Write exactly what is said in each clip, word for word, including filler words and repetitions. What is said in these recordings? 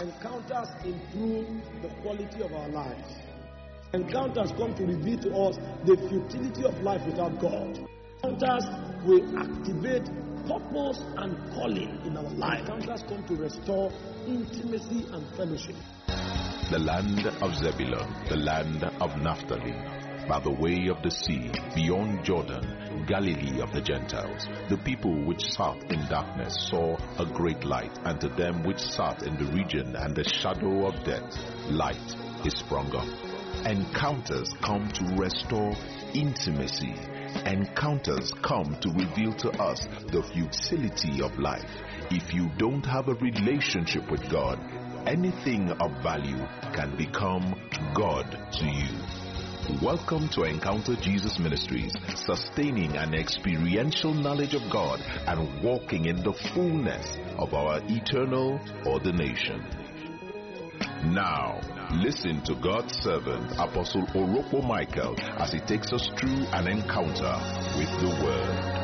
Encounters improve the quality of our lives. Encounters come to reveal to us the futility of life without God. Encounters will activate purpose and calling in our life. Encounters come to restore intimacy and fellowship. The land of Zebulun, the land of Naphtali, by the way of the sea, beyond Jordan, Galilee of the Gentiles. The people which sat in darkness saw a great light, and to them which sat in the region and the shadow of death, light is sprung up. Encounters come to restore intimacy. Encounters come to reveal to us the futility of life. If you don't have a relationship with God, anything of value can become God to you. Welcome to Encounter Jesus Ministries, sustaining an experiential knowledge of God and walking in the fullness of our eternal ordination. Now, listen to God's servant, Apostle Orokpo Michael, as he takes us through an encounter with the Word.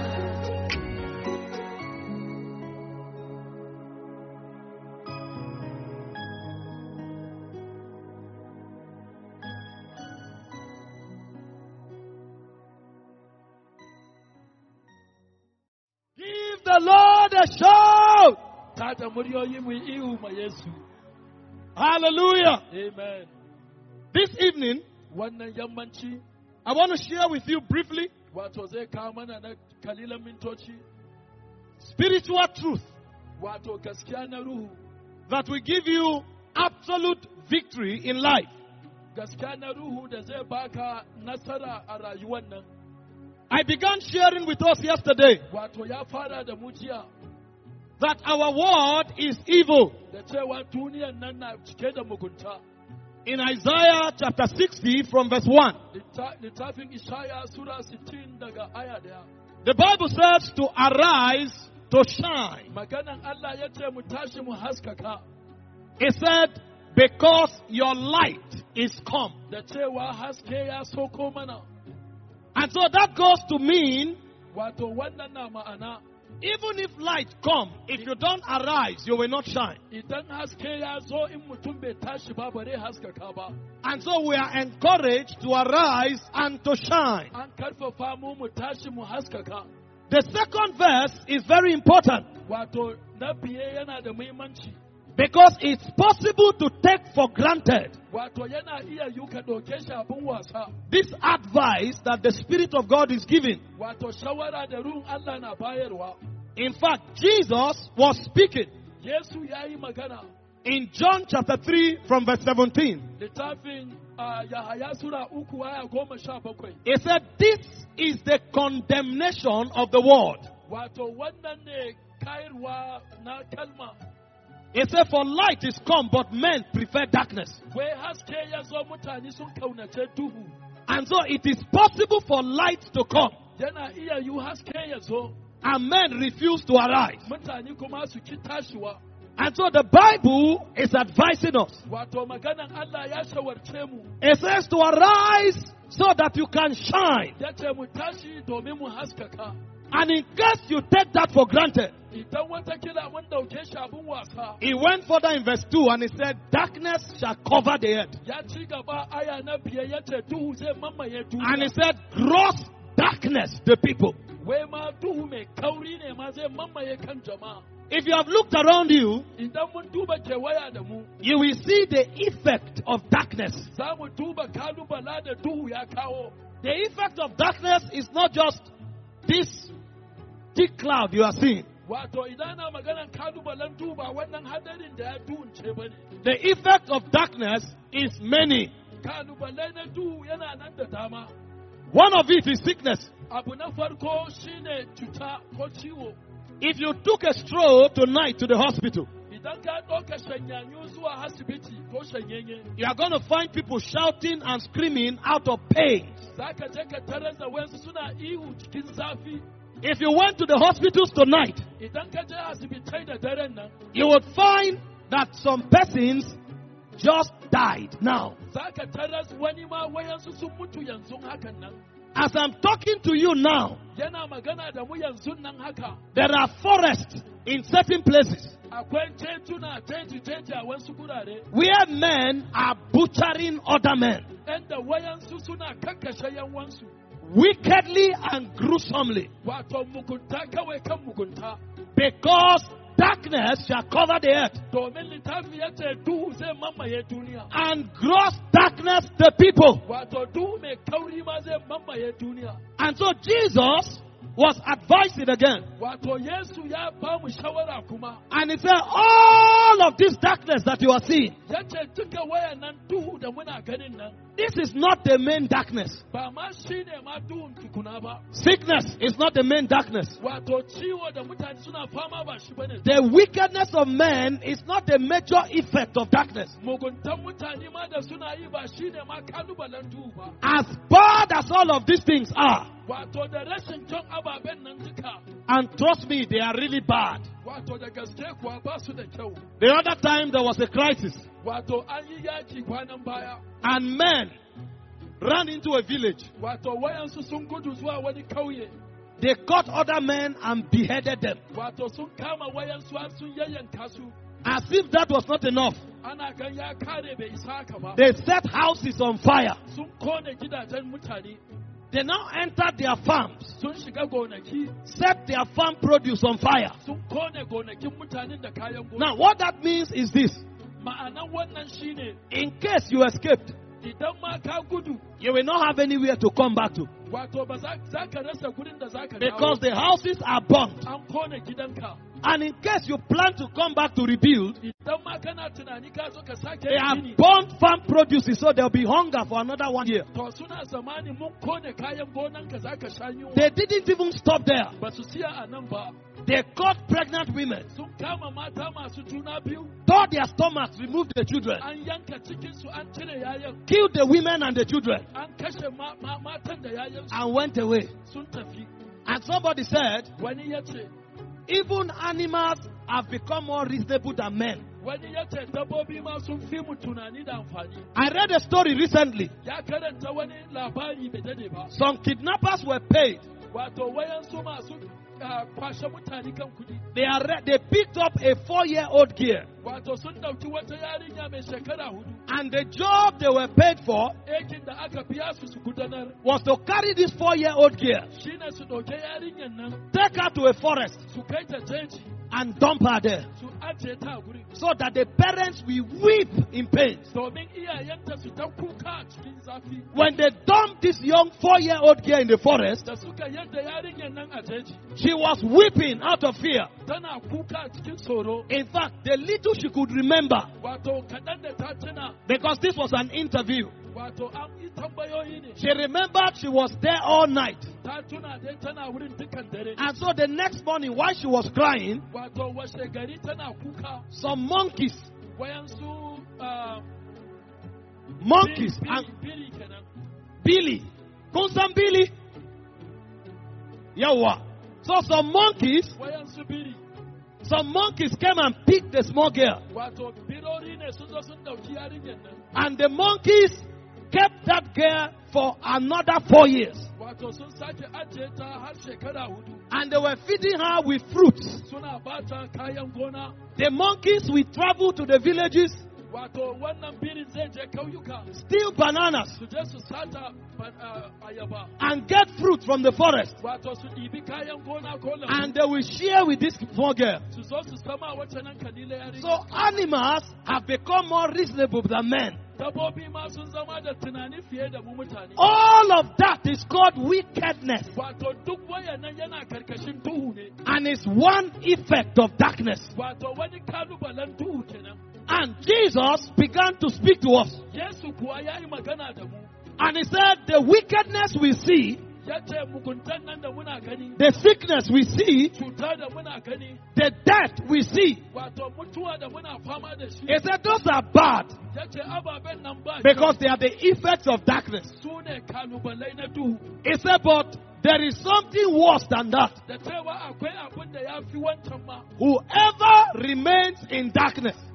Give the Lord a shout! Hallelujah. Amen. This evening, I want to share with you briefly spiritual truth that will give you absolute victory in life. I began sharing with us yesterday that our world is evil. In Isaiah chapter sixty from verse one, the Bible says to arise, to shine. It said, because your light is come. And so that goes to mean, even if light come, if you don't arise, you will not shine. And so we are encouraged to arise and to shine. The second verse is very important, because it's possible to take for granted this advice that the Spirit of God is giving. In fact, Jesus was speaking in John chapter three from verse seventeen. He said, this is the condemnation of the world. He said, for light is come, but men prefer darkness. And so it is possible for light to come, and men refuse to arise. And so the Bible is advising us. It says to arise so that you can shine. And in case you take that for granted, he went further in verse two and he said, darkness shall cover the earth. And he said, gross darkness the people. If you have looked around you, you will see the effect of darkness. The effect of darkness is not just this thick cloud you are seeing. The effect of darkness is many. One of it is sickness. If you took a stroll tonight to the hospital, you are going to find people shouting and screaming out of pain. If you went to the hospitals tonight, you would find that some persons just died now. As I'm talking to you now, yana magana da mu yanzu nan haka. there are forests in certain places Akwai tetuna, teji-teji a wasu gurare. where men are butchering other men Inda wayansu suna kakkashe yanwansu. wickedly and gruesomely, Wato mugunta kawai kan mugunta. because darkness shall cover the earth, Domin littafi ya ce duhu zai mamaye duniya. and gross darkness the people. Wato duhu mai kauri ma zai mamaye duniya. And so Jesus was advising again. Wato Yesu ya ba mu shawara kuma. And he said, all of this darkness that you are seeing, Ya ce duka wayannan duhu da muna ganin nan. this is not the main darkness. Ba ma shi ne ma duhun tukuna ba. Sickness is not the main darkness. Wato ciwo da mutane suna fama ba shi bane. The wickedness of men is not the major effect of darkness. Muguntan mutane ma da suna yi ba shi ne ma kalubalen duhu ba. As bad as all of these things are, Wato da rashin kyan ababen nan duka. and trust me, they are really bad. Wato da gaske kuwa ba su da kyau. The other time there was a crisis, Wato an yi yaki kwanan baya. and men ran into a village. Wato wayansu sun gudu zuwa wani kauye. They caught other men and beheaded them. Wato sun kama wayansu har sun yayyanka su. As if that was not enough, Ana gan ya kare bai isa haka ba. they set houses on fire. Sun kone gidajen mutane. They now entered their farms, Sun shiga gonaki. set their farm produce on fire. Sun kone gonakin mutanen da kayan gona. Now, what that means is this: Ma'anan wannan shine in case you escaped, idan ma ka gudu, you will not have anywhere to come back to, wato ba za za ka rasa gurin da za ka because dawo. the houses are burnt. An kone gidanka. And in case you plan to come back to rebuild, Idan ma kana tunani ka zo ka sake they have gini. burnt farm produces, so there'll be hunger for another one year. To suna zamani mun kone kayan gonanka za ka sha yunwa. They didn't even stop there. Ba su siya a nan ba. They caught pregnant women, Sun kama mata masu juna biyu. tore their stomachs, removed the children, An yanka cikinsu, an cire yayan. killed the women and the children, An kashe ma- ma- matan da yayansu. and went away. Sun tafi. And somebody said, Wani ya ce, even animals have become more reasonable than men. wani ya ce dabbobi ma sun fi mu tunani da amfani. I read a story recently. Ya karanta wani labari bai dade ba. Some kidnappers were paid. Wato wayansu masu ah, kwashe mutane kan kudi. They are re- they picked up a four-year-old girl, Wato sun dauki wata yarinya mai shekara hudu. and the job they were paid for Aikin da aka biya su su gudanar was to carry this four-year-old girl, shine su dauke yarinyan nan take her to a forest, su kai ta jeji and dump her there, su ajiye ta a guri. so that the parents will weep in pain. Domin iyayenta su ta kuka a cikin zafi. When they dumped this young four-year-old girl in the forest, Da suka yadda yarinyan nan a jeji. she was weeping out of fear. Tana kuka a cikin tsoro. In fact, the little she could remember, Wato kaɗan da ta tuna. because this was an interview, Wato an yi tambayoyi ne. she remembered she was there all night. Ta tuna dai tana wurin dukan dare. And so the next morning, while she was crying, Wato washe gari tana kuka. some monkeys, Wayansu ah, monkeys, biri, and biri kenan. Billy, kun san Billy? Yawa. So some monkeys, Wayansu biri. some monkeys came and picked the small girl. Wato birori ne sun zo sun dauki yarinyar nan. And the monkeys kept that girl for another four years. Wato sun sake ajiye ta har shekara hudu. And they were feeding her with fruits. Suna ba ta kayan gona. The monkeys will travel to the villages, Wato wannan birin zai je kauyuka. steal bananas, Su je su sata ba- ah, ayaba. and get fruit from the forest. Wato su ɗibi kayan gona ko lambu. And they will share with this small girl. Su zo su sama wacce nan kalila yarinya. So animals have become more reasonable than men. Dabbobi ma sun zama da tunani fiye da mu mutane. All of that is called wickedness, Wato duk wayannan yana karkashin duhu ne. and it's one effect of darkness. Wato wani kalubalen duhu kenan. And Jesus began to speak to us. Yesu kuwa ya yi magana da mu. And he said, the wickedness we see, Ya ce muguntan nan da muna gani. the sickness we see, Cuta da muna gani. the death we see. Wato mutuwa da muna fama da shi. He said, those are bad Ya ce ababen nan ba because they are the effects of darkness. su ne kalubalai na duhu. He said, but there is something worse than that. Da cewa akwai abin da ya fi wancan ma. Whoever remains in darkness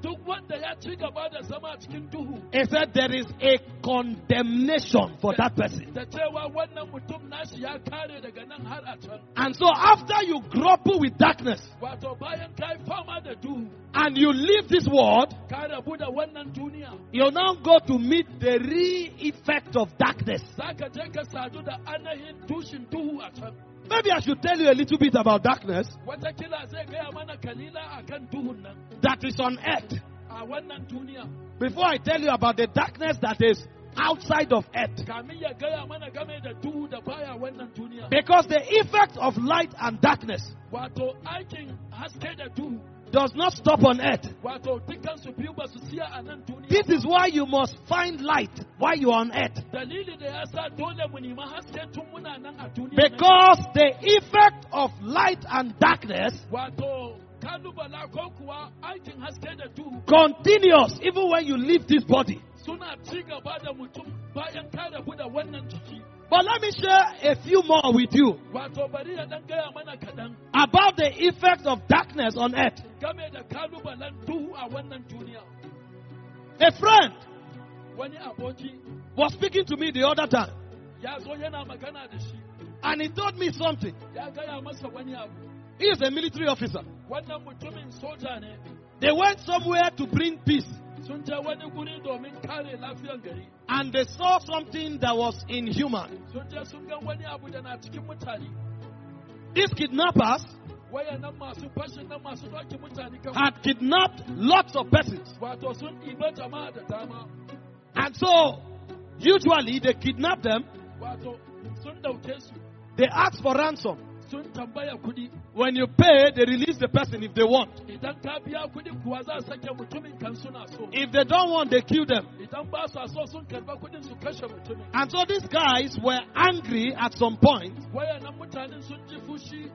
duk wanda ya ci gaba da zama cikin duhu. He said there is a condemnation for that person. Da cewa wannan mutum nashi ya kare daga nan har a can. And so after you grapple with darkness Wato bayan ka yi fama da duhu, and you leave this world, ka rabu da wannan duniya, you now go to meet the real effect of darkness. za ka je ka sadu da ainihin tushin duhu a can. Maybe I should tell you a little bit about darkness Watakila zai gaya mana kalila a kan duhun nan that is on earth a wannan duniya. before I tell you about the darkness that is outside of earth. Kamin ya gaya mana game da duhu da baya wannan duniya. Because the effect of light and darkness Wato aikin haske da duhu, does not stop on earth. wato dukansu biyu ba su siya a nan duniya. This is why you must find light while you are on earth. Dalili da ya sa dole mu nemi haske tun muna nan a duniya. Because the effect of light and darkness Wato kalubala ko kuwa aikin haske da duhu continues even when you leave this body. suna ci gaba da mutum bayan ka rabu da wannan jiki. But let me share a few more with you Wato bari ya dan gaya mana kaɗan about the effect of darkness on earth. game da kalubalen duhu a wannan duniya. A friend Wani aboki was speaking to me the other time, ya zo yana magana da shi, and he told me something. ya gaya masa wani abu. He is a military officer. Wannan mutumin soja ne, They went somewhere to bring peace, sun je wani guri domin kare lafiyar gari. and they saw something that was inhuman. Sun je sun ga wani abu da na cikin mutane. These kidnappers Wayannan masu fashin nan masu ɗauki mutane kan had kidnapped lots of persons. wato sun ɗiba jama'a da dama. And so, usually they kidnap them, Wato sun ɗauke su, they ask for ransom. sun tambaya kuɗi. When you pay, they release the person if they want. Idan ka biya kuɗi kuwa za su sake mutumin kan suna so. If they don't want, they kill them. Idan ba su so sun karɓa kuɗin su kashe mutumin. And so these guys were angry at some point, Wayannan mutanen sun ji fushi,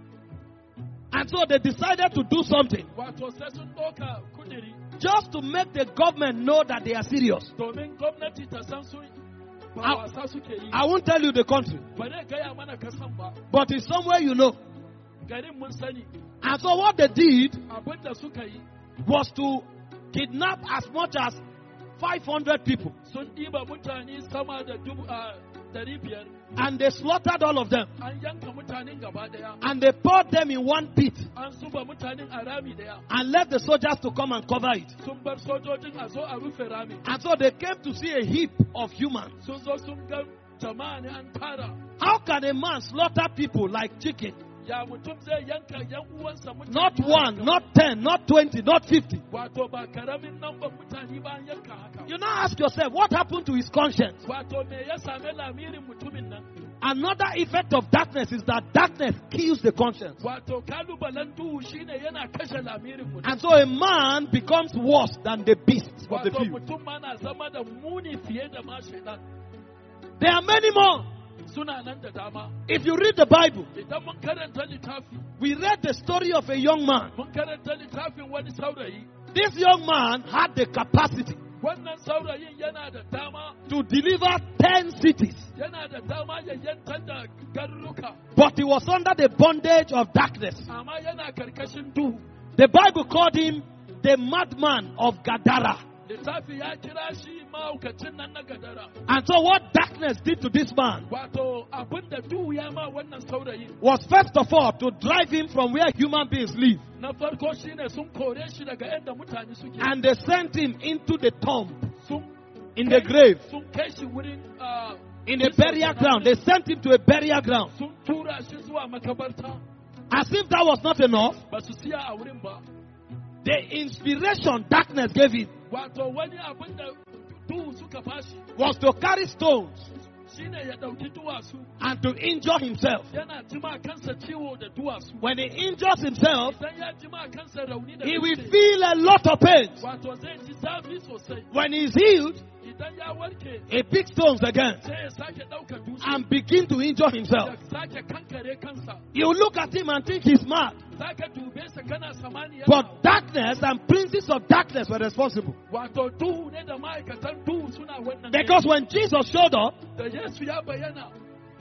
and so they decided to do something wato sai sun ɗauka kudiri just to make the government know that they are serious. domin gwamnati ta san su ba I- wasa suke yi. I won't tell you the country, Ba zai gaya mana kasan ba, but it's somewhere you know. garin mun sani. And so what they did Abin da suka yi, was to kidnap as much as five hundred people, sun ɗiba mutane sama da dubu a dari biyar. and they slaughtered all of them, An yanka mutanen gaba ɗaya. and they poured them in one pit, An zuba mutanen a rami ɗaya. and left the soldiers to come and cover it. Sun bar sojojin a zo a rufe rami. And so they came to see a heap of humans. Sun zo sun ga jama'a ne an tara. How can a man slaughter people like chicken? Ya mutum zai yanka yan uwansa mutane. Not one, not ten, not twenty, not fifty. Wato ba karamin namban mutane ba an yanka haka. You now ask yourself, what happened to his conscience? Wato me ya same lamirin mutumin nan? Another effect of darkness is that darkness kills the conscience. Wato kalubalen duhu shine yana kashe lamirin mutum. And so a man becomes worse than the beasts of the Wato field. mutum ma na zama da muni fiye da ma shaitan. There are many more. Suna nan da dama. If you read the Bible, Idan mun karanta littafi, we read the story of a young man. mun karanta littafin wani saurayi. This young man had the capacity Wannan saurayin yana da dama, to deliver ten cities, yana da dama ya yantar da garuruka, but he was under the bondage of darkness. amma yana karkashin duhu. The Bible called him the madman of Gadara. Littafi ya kira shi mahaukacin nan na gadara. And so what darkness did to this man Wato abin da duhu ya ma wannan saurayin. was first of all to drive him from where human beings live. Na farko shine sun kore shi daga inda mutane suke. And they sent him into the tomb, Sun in the kai- grave, Sun kai shi wurin ah, in a burial ground. They sent him to a burial ground. sun tura shi zuwa makabarta. As if that was not enough, Ba su siya a wurin ba. the inspiration darkness gave him Wato wani abin da duhu suka bashi was to carry stones shine ya ɗauki duwatsu. and to injure himself. Yana jima kansa ciwo da duwatsu. When he injures himself, Idan ya jima kansa rauni da he will dutse, feel a lot of pain. wato zai ji zafi sosai. When he is healed, Idan ya warke he picks stones again sai ya sake ɗauka dutse. and begin to injure himself. Ya sake kankare kansa. You look at him and think he's mad. Zaka dube sa kana samani yana. But darkness and princes of darkness were responsible. Wato duhu ne da ma'aikatan duhu suna wannan. Because when Jesus showed up, da Yesu ya bayyana,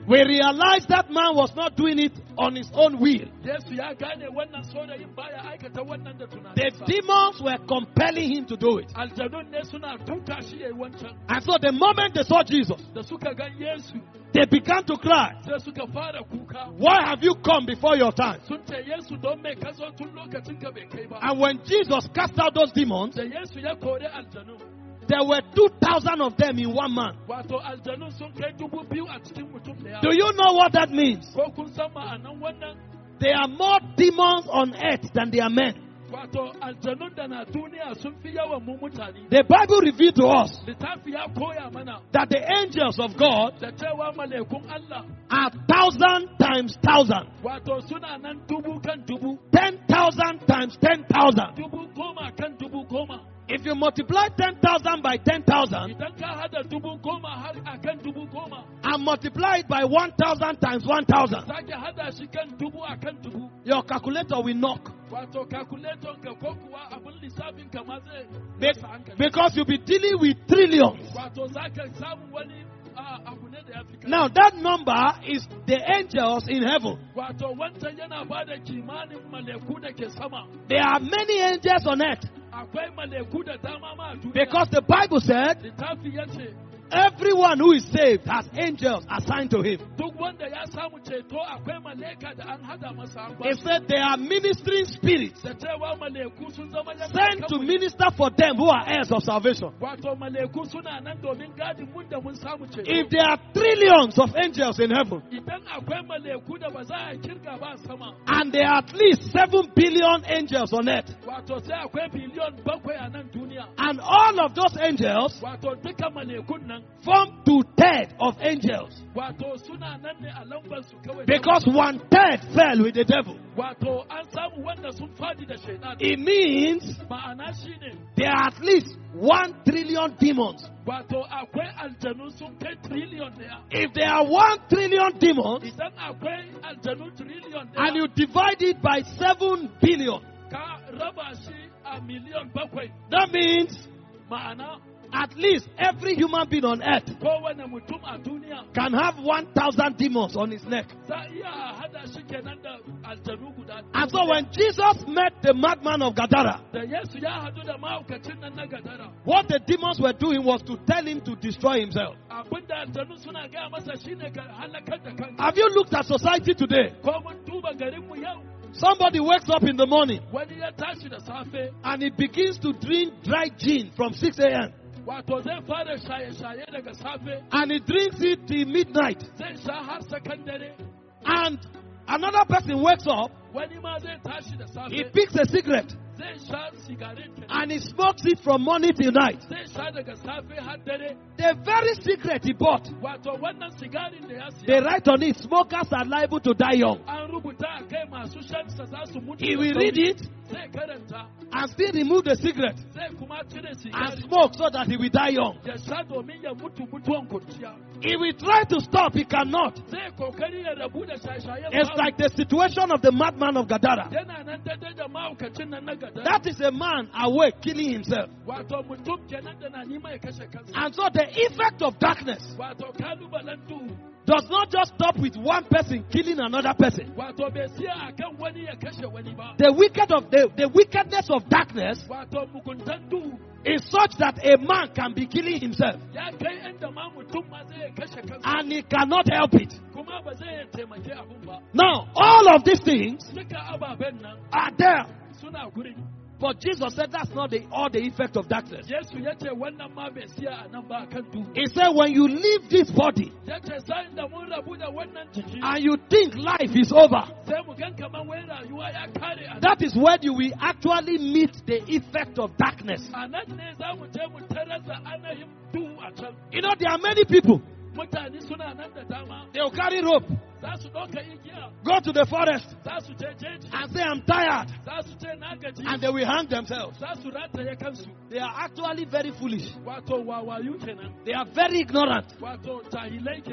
We realized that man was not doing it on his own will. Yesu ya gane wannan saurayin baya aikata wannan da The tunaninsa. demons were compelling him to do it. Aljanun ne suna tuka shi yayi wancan. And so the moment they saw Jesus, Da suka gan Yesu they began to cry, sai suka fara kuka. "Why have you come before your time?" Sun ce Yesu don me ka zo tun lokacin ka bai kai ba. And when Jesus cast out those demons, Da Yesu ya kore aljanu. there were two thousand of them in one man. Wato aljanun sun kai dubu biyu a cikin mutum daya. Do you know what that means? Ko kun san ma'anan wannan? There are more demons on earth than there are men. Wato aljanun da na duniya sun fi yawan mu mutane. The Bible revealed to us Littafi ya koya mana that the angels of God da cewa malekun Allah are thousand times thousand, wato suna nan dubu kan dubu, ten thousand times ten thousand. dubu goma kan dubu goma. If you multiply ten thousand by ten thousand Idan ka hada dubu goma har a kan dubu goma, and multiply it by one thousand times one thousand, sake hada shi kan dubu a kan dubu. your calculator will knock. Wato calculator ka ko kuwa abin lissafin ka ma zai Be- rasa hankali. Because you'll be dealing with trillions. Wato za ka samu wani ah, abu ne da ya fi kai. Now that number is the angels in heaven. Wato wancan yana ba da kimanin maleku da ke sama. There are many angels on earth Akwai maleku da dama ma a duniya. because the Bible said Littafi ya ce, everyone who is saved has angels assigned to him. duk wanda ya samu ceto akwai maleka da an hada masa an ba It shi. said they are ministering spirits Da cewa maleku sun zama yan sent to kanmu. minister for them who are heirs of salvation. Wato maleku suna nan domin gadin mun da mun samu ceto. If there are trillions of angels in heaven Idan akwai maleku da ba za a kirga ba a sama, and there are at least seven billion angels on earth, wato sai akwai biliyon bakwai a nan duniya. and all of those angels Wato duka malekun nan, form two-thirds of angels wato suna nan ne a lambar su kawai. because one-third fell with the devil. Wato an samu wanda sun fadi da shaitan. It means Ma'ana shi ne, there are at least one trillion demons. wato akwai aljanu sun kai triliyon daya. If there are one trillion demons Idan akwai aljanu triliyon and daya, you divide it by seven billion, ka raba shi a miliyon bakwai. that means Ma'ana at least every human being on earth kowane mutum a duniya can have one thousand demons on his neck. za a iya hada shi kenan da aljanu guda. And so when Jesus met the madman of Gadara, Da Yesu ya hadu da mahaukacin nan na gadara, what the demons were doing was to tell him to destroy himself. abinda aljanu suna gaya masa shine ka halakar da kanka. Have you looked at society today? Ko mun duba garinmu yau, Somebody wakes up in the morning wani ya tashi da safe, and he begins to drink dry gin from six a.m. wato zai fara shaye-shaye daga safe, and he drinks it till midnight. zai sha har sakan dare. And another person wakes up, Wani ma zai tashi da he safe, picks a cigarette zai sha sigarin kenan. and he smokes it from morning till night. Zai sha daga safe har dare. The very cigarette he bought, Wato wannan sigarin da ya they siya, write on it, smokers are liable to die young. an rubuta a kai masu shansa za su mutu. He da will sauri. read it Zai karanta, and still remove the cigarette zai kuma cire and sigarin. smoke so that he will die young. Ya sha domin ya mutu mutuwan kurciya. He will try to stop, he cannot. Zai kokari ya rabu da shaye-shayen It's babu. like the situation of the madman of Gadara. Yana nan daidai da mahaukacin nan na gada. That is a man awake killing himself. Wato mutum kenan da na nima ya kashe kansa. And so the effect of darkness Wato kalubalen duhu. does not just stop with one person killing another person. Wato bai siya akan wani ya kashe wani ba. The wicked of the, the wickedness of darkness Wato muguntan duhu is such that a man can be killing himself ya kai inda ma mutum ma zai kashe kansa. and he cannot help it. Kuma ba zai taimake abun ba. Now, all of these things Duka ababen nan are there. suna gurin. But Jesus said that's not the, all the effect of darkness. Yesu ya ce wannan ma bai siya a nan ba akan duhu. He said when you leave this body Ya ce sa'in da mun rabu da wannan jiki, and you think life is over, sai mu gan kaman wai rayuwa ya kare a nan. that is when you will actually meet the effect of darkness. A nan ne za mu je mu tarar da anayin duhu a can. You know, there are many people, Mutane suna nan da dama, they will carry rope, za su ɗauka igiya, go to the forest za su je jeji, and say, I'm tired. za su ce na gaji, And they will hang themselves. za su rataye kansu. They are actually very foolish. Wato wawayu kenan, They are very ignorant. wato jahilai kenan.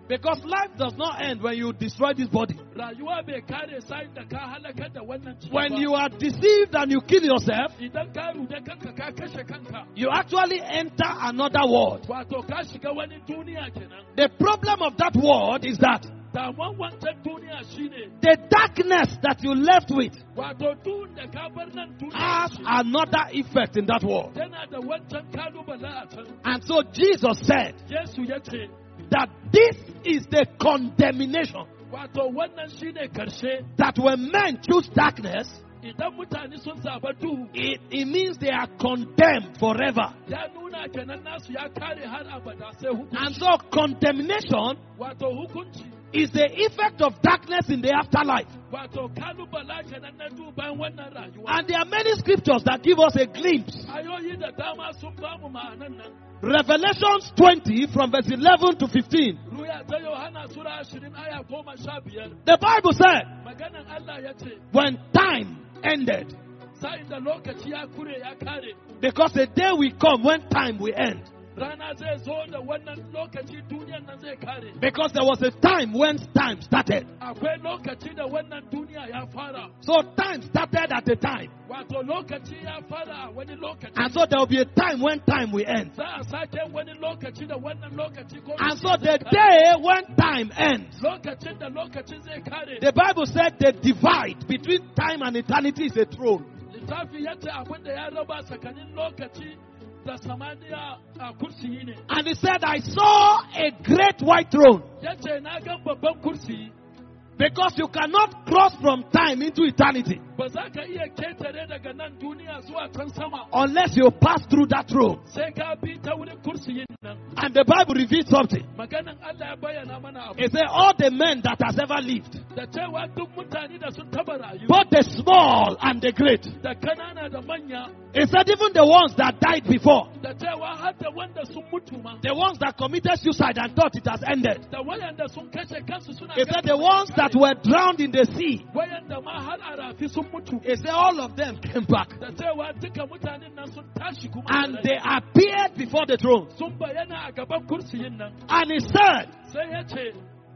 Because life does not end when you destroy this body. Rayuwa bai kare sa'in da ka halakar da wannan jiki When ba. you are deceived and you kill yourself, Idan ka rude kanka ka kashe kanka. you actually enter another world. Wato ka shiga wani duniya kenan. The problem of that world is that Damuwan wancan duniya shine the darkness that you left with wato duhun da ka bar nan duniya has ce, another effect in that world. tana da wancan kalubale a can. And so Jesus said Yesu ya ce that this is the condemnation, wato wannan shine karshe. that when men choose darkness, Idan mutane sun zaba duhu, it, it means they are condemned forever. ya nuna kenan nasu ya kare har abada sai And hukunci. so condemnation Wato hukunci, is the effect of darkness in the afterlife. wato kalubala kenan na duhu bayan wannan rayuwa. And there are many scriptures that give us a glimpse. Ayoyi da dama sun bamu ma'anan nan. Revelations twenty from verse eleven to fifteen. Ruya ta Yohana Sura ashirin aya goma sha biyar. The Bible said, Maganan Allah ya ce, when time ended, sa'in da lokaci ya kure ya kare, because the day will come when time will end. rana zai zo da wannan lokaci duniyan nan zai kare. Because there was a time when time started. Akwai lokaci da wannan duniya ya fara. So time started at a time. Wato lokaci ya fara a wani lokaci. And so there will be a time when time will end. Za a sake wani lokaci da wannan lokaci ko And so the day when time ends, lokacin da lokacin zai kare. the Bible said the divide between time and eternity is a throne. Littafi ya ce abin da ya raba tsakanin lokaci da samaniya a kursiyi ne. And he said, I saw a great white throne. Ya ce na gan babban kursiyi. Because you cannot cross from time into eternity Ba za ka iya ketare daga nan duniya zuwa can sama. unless you pass through that throne. Sai ka bi ta wurin kursiyin nan. And the Bible reveals something. Maganan Allah ya bayyana mana abu. It said, all the men that has ever lived, Da cewa duk mutane da sun taba rayu. both the small and the great. Da kanana da manya. It said, even the ones that died before, Da cewa har da wanda sun mutu ma. the ones that committed suicide and thought it has ended. Da wayanda sun kashe kansu suna It said, ganin the ones that were drowned in the sea, wayanda ma har a rafi sun mutu. it said, all of them came back. Da cewa duka mutanen nan sun tashi kuma. And da rai. they appeared before the throne. Sun bayyana a gaban kursiyin nan. And he said, Sai ya ce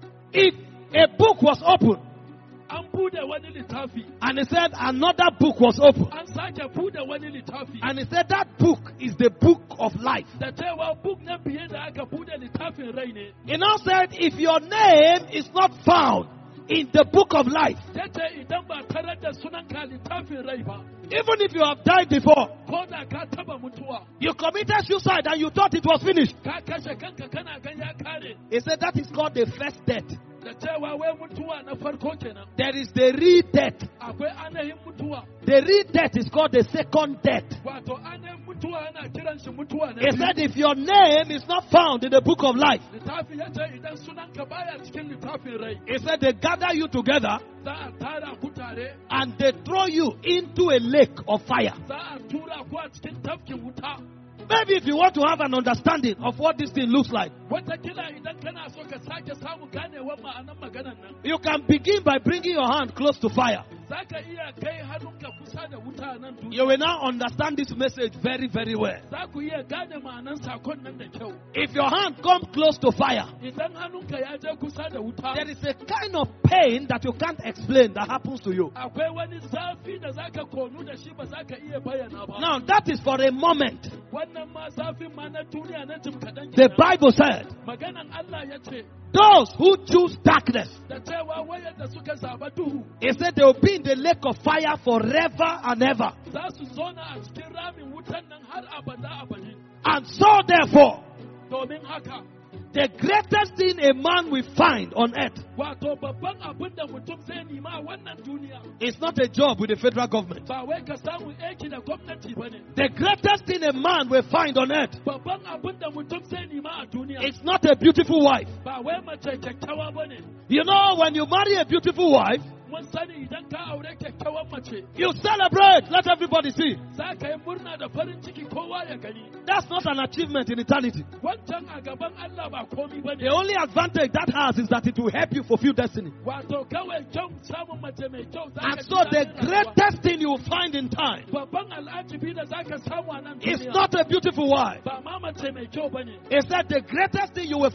if a book was opened, an bude wani littafi. and he said, another book was opened. An sake bude wani littafi. And he said, that book is the book of life. Da cewa buk na biye da aka bude littafin rai ne. He now said, if your name is not found in the book of life, Ya ce idan ba tarar da sunanka littafin rai ba. even if you have died before, Ko da ka taba mutuwa. you committed suicide and you thought it was finished. Ka kashe kanka kana gan ya kare. He said, that is called the first death. Da cewa wai mutuwa na farko kenan. There is the real death. Akwai ainihin mutuwa. The real death is called the second death. Wato ainihin mutuwa ana kiran shi mutuwa na He biyu. said, if your name is not found in the book of life, Littafi ya ce idan sunanka baya cikin littafin rai. he said, they gather you together Za a tara ku tare. and they throw you into a lake of fire. Za a tura ku a cikin tafkin wuta. Maybe if you want to have an understanding of what this thing looks like, Watakila idan kana so ka sake samu ganewar ma'anar maganan nan. you can begin by bringing your hand close to fire. Za ka iya kai hannunka kusa da wuta nan duniya. You will now understand this message very, very well. Za ku iya gane ma'anar sakon nan da kyau. If your hand comes close to fire, Idan hannunka ya je kusa da wuta, there is a kind of pain that you can't explain that happens to you. akwai wani zafi da za ka konu da shi ba za ka iya bayyana ba. Now, that is for a moment. Wannan ma zafin ma na duniya na jim kaɗan The kenan. Bible said, Maganan Allah ya ce, those who choose darkness, da cewa wayanda suka zaba duhu, he said they will be in the lake of fire forever and ever. za su zauna a cikin ramin wutan nan har abada abadi. And so, therefore, Domin haka, the greatest thing a man will find on earth wato babban abin da mutum zai nima a wannan duniya, is not a job with the federal government. ba wai ka samu aiki da gwamnati ba ne. The greatest thing a man will find on earth Babban abin da mutum zai nima a duniya, is not a beautiful wife. ba wai mace kyakkyawa ba ne. You know, when you marry a beautiful wife, Mun sani idan ka aure kyakkyawan mace, you celebrate, let everybody see. za ka yi murna da farin ciki kowa ya gani. That's not an achievement in eternity. Wancan a gaban Allah ba komi ba The ne. only advantage that has is that it will help you fulfill destiny. Wato kawai kyau samun mace mai kyau za ka And ji so the daɗin rayuwa. greatest thing you will find in time Babban al'ajibi da za ka samu a nan is duniya not a beautiful wife. ba ma mace mai kyau ba ne. He said the greatest thing you will find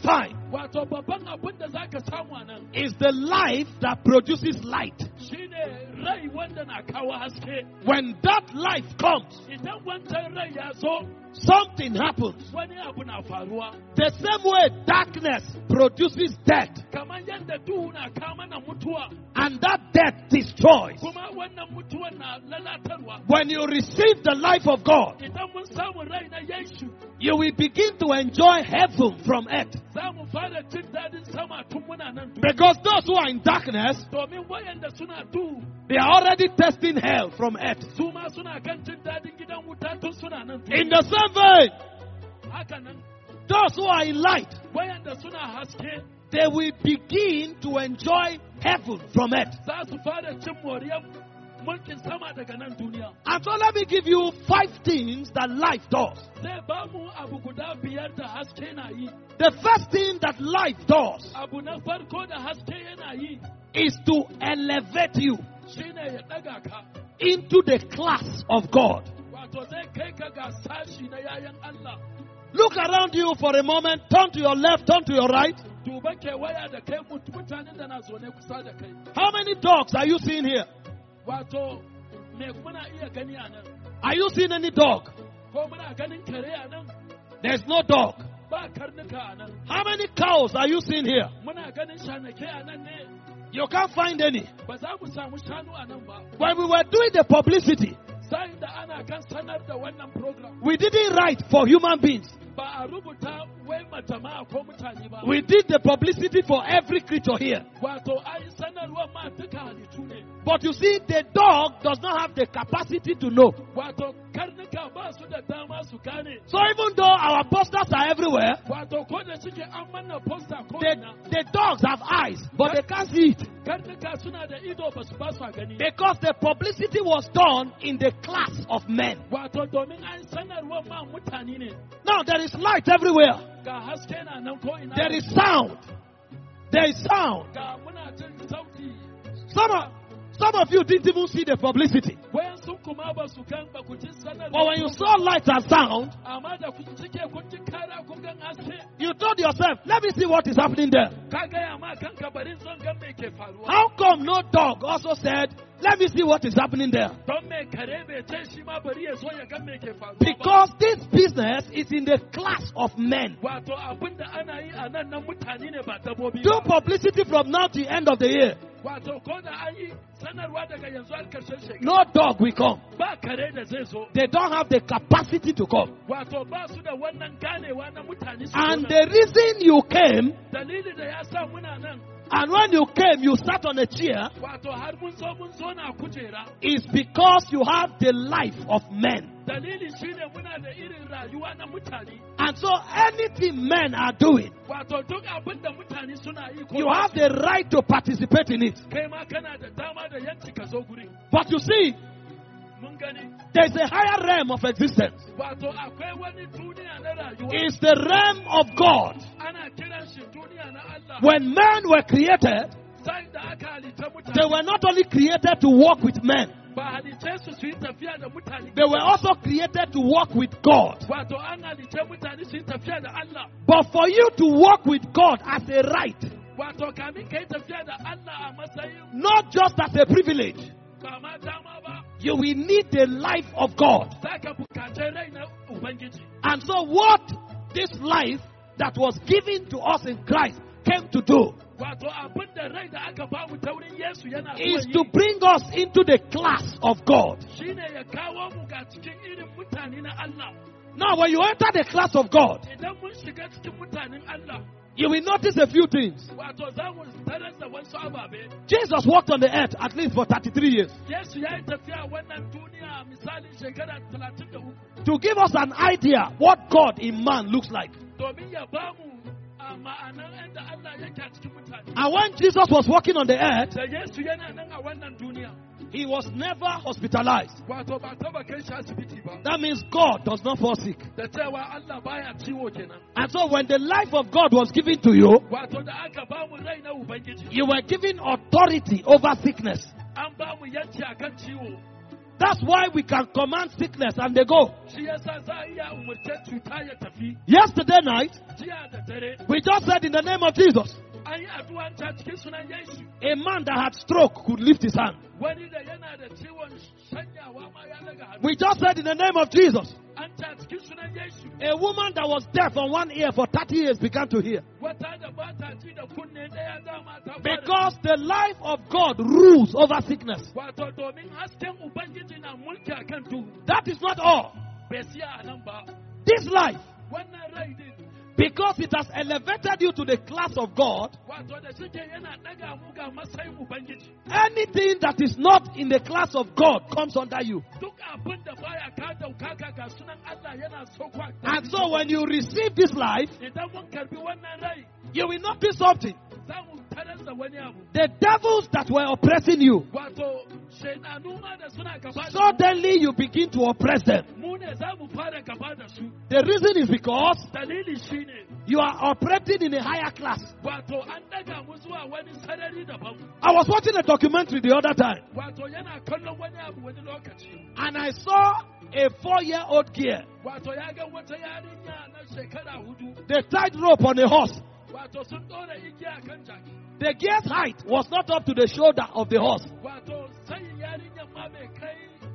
Wato babban abin da za ka samu a nan is the life that produces light. shine rai wanda na kawo haske. When that life comes, Idan wancan rai ya zo, something happens. wani abu na faruwa. The same way darkness produces death, Kamar yadda duhu na kama na mutuwa, and that death destroys. kuma wannan mutuwan na lalatarwa. When you receive the life of God, Idan mun samu rai na Yesu, you will begin to enjoy heaven from earth. za mu fara jin daɗin sama tun muna nan duniya. Because those who are in darkness, Domin wayanda suna duhu, they are already testing hell from earth. su ma suna kan jin daɗin gidan wuta tun suna nan In duniya. the same vein, Haka nan, those who are in light, wayanda suna haske, they will begin to enjoy heaven from earth. za su fara cin moriyar mulkin sama daga nan duniya. And so let me give you five things that life does. Zai ba mu abu guda biyar da haske na yi. The first thing that life does Abu na farko da haske yana yi is to elevate you shine ya ɗaga ka. into the class of God. Wato zai kai ka ga sashi na yayan Allah. Look around you for a moment, turn to your left, turn to your right. Duba kewaya da kai mut- mutanen da na zaune kusa da kai. How many dogs are you seeing here? Wato, me muna iya gani a nan? Are you seeing any dog? Ko muna ganin kare a nan? There's no dog. Ba karnuka a nan. How many cows are you seeing here? Muna ganin shanake a nan ne? You can't find any. Ba za mu samu shanu a nan ba. When we were doing the publicity, Sa'in da ana kan sanar da wannan program, we didn't write for human beings. ba a rubuta wai ma jama'a ko mutane ba. We did the publicity for every creature here. Wato, ai sanarwar ma duka halittu ne. But you see, the dog does not have the capacity to know. Wato, karnuka ba su da dama su gane. So even though our posters are everywhere, Wato, ko da suke an manna posta ko the, ina, the dogs have eyes, but they can't see it. karnuka suna da ido ba su ba su gani. Because the publicity was done in the class of men. Wato, domin an sanarwar ma mutane ne. Now there is light everywhere. Ga haske na nan ko ina. There is sound. There is sound. Ga muna jin sauti. Some of, some of you didn't even see the publicity. Wayan sun kuma ba su gan ba ku ji sanarwar. But when you saw light and sound, Amma da ku cike kun ji kara kun gan haske. you told yourself, let me see what is happening there. Ka gaya ma kanka bari zan gan me ke faruwa. How come no dog also said, let me see what is happening there? Don me kare bai ce shi ma bari ya zo ya gan me ke faruwa. ba. Because this business is in the class of men. Wato abin da ana yi a nan nan mutane ne ba dabbobi Do ba. publicity from now to the end of the year. Wato ko da an yi sanarwa daga yanzu har karshen shekara. No dog will come. Ba kare da zai zo. They don't have the capacity to come. Wato ba su da wannan ganewa na mutane su And zo nan. the reason you came, Dalili da ya sa muna nan. and when you came, you sat on a chair, Wato har mun zo mun zo na kujera. is because you have the life of men. Dalili shine muna da irin rayuwa na mutane. And so anything men are doing, Wato duk abin da mutane suna yi ko you have the right to participate in it. kai ma kana da dama da yanci ka zo guri. But you see, Mun gani. there's a higher realm of existence. Wato akwai wani duniya na rayuwa. It's the realm of God. Ana kiran shi duniya na Allah. When men were created, Sai da aka halitta they mutane. were not only created to walk with men, Ba halitta su su yi tafiya da mutane. they were also created to walk with God. Wato an halitta mutane su yi tafiya da Allah. But for you to walk with God as a right, Wato kamin ka yi tafiya da Allah a matsayin not just as a privilege, ba ma dama ba. you will need the life of God. Za ka bukaci rai na Ubangiji. And so, what this life that was given to us in Christ came to do Wato abin da rai da aka bamu ta wurin Yesu yana is zuwa to yi. bring us into the class of God. Shine ya kawo mu ga cikin irin mutane na Allah. Now, when you enter the class of God, Idan mun shiga cikin mutanen Allah, you will notice a few things. wato za mu tarar da wasu ababe. Jesus walked on the earth at least for thirty-three years Yesu ya yi tafiya wannan duniya misalin shekara talatin da uku to give us an idea what God in man looks like. domin ya ba mu a ma'anar yadda Allah yake a cikin mutane. And when Jesus was walking on the earth, Da Yesu yana nan a wannan duniya, he was never hospitalized. wato ba taba kai shi asibiti ba. That means God does not fall sick. Da cewa Allah baya ciwo kenan. And so when the life of God was given to you, Wato da aka ba mu rai na Ubangiji, you were given authority over sickness. an ba mu yanci akan ciwo. That's why we can command sickness and they go. Shi yasa za a iya umarce cuta ya tafi. Yesterday night, Jiya da dare we just said in the name of Jesus, an yi addu'an ta cikin sunan Yesu. a man that had stroke could lift his hand. Wani da yana da ciwon shanyawa ma ya daga hannu. We just said in the name of Jesus, An ta cikin sunan Yesu. a woman that was deaf on one ear for thirty years began to hear. Wata da ba ta ji da kunne ɗaya dama ta fara. Because the life of God rules over sickness. Wato domin hasken Ubangiji na mulki a kan duhu. That is not all. Bai siya a nan ba. This life, Wannan rai din. because it has elevated you to the class of God, Wato da suke yana ɗaga mu ga matsayin Ubangiji. anything that is not in the class of God comes under you. Duk abin da baya ka daukaka ga sunan Allah yana sokwa. And so when you receive this life, Idan mun karbi wannan rai, you will notice something. za mu tarar da wani abu. The devils that were oppressing you, Wato shaidanu ma da suna gaba da mu, suddenly you begin to oppress them. mu ne za mu fara gaba da su. The reason is because Dalili shine you are operating in a higher class. wato an daga mu zuwa wani sarari daban. I was watching a documentary the other time, Wato yana kallon wani abu wani lokaci. and I saw a four-year-old girl. Wato ya ga wata yarinya na shekara hudu. They tied rope on a horse. Wato sun ɗora igiya kan jaki. The girl's height was not up to the shoulder of the horse, Wato sayin yarinyan ma bai kai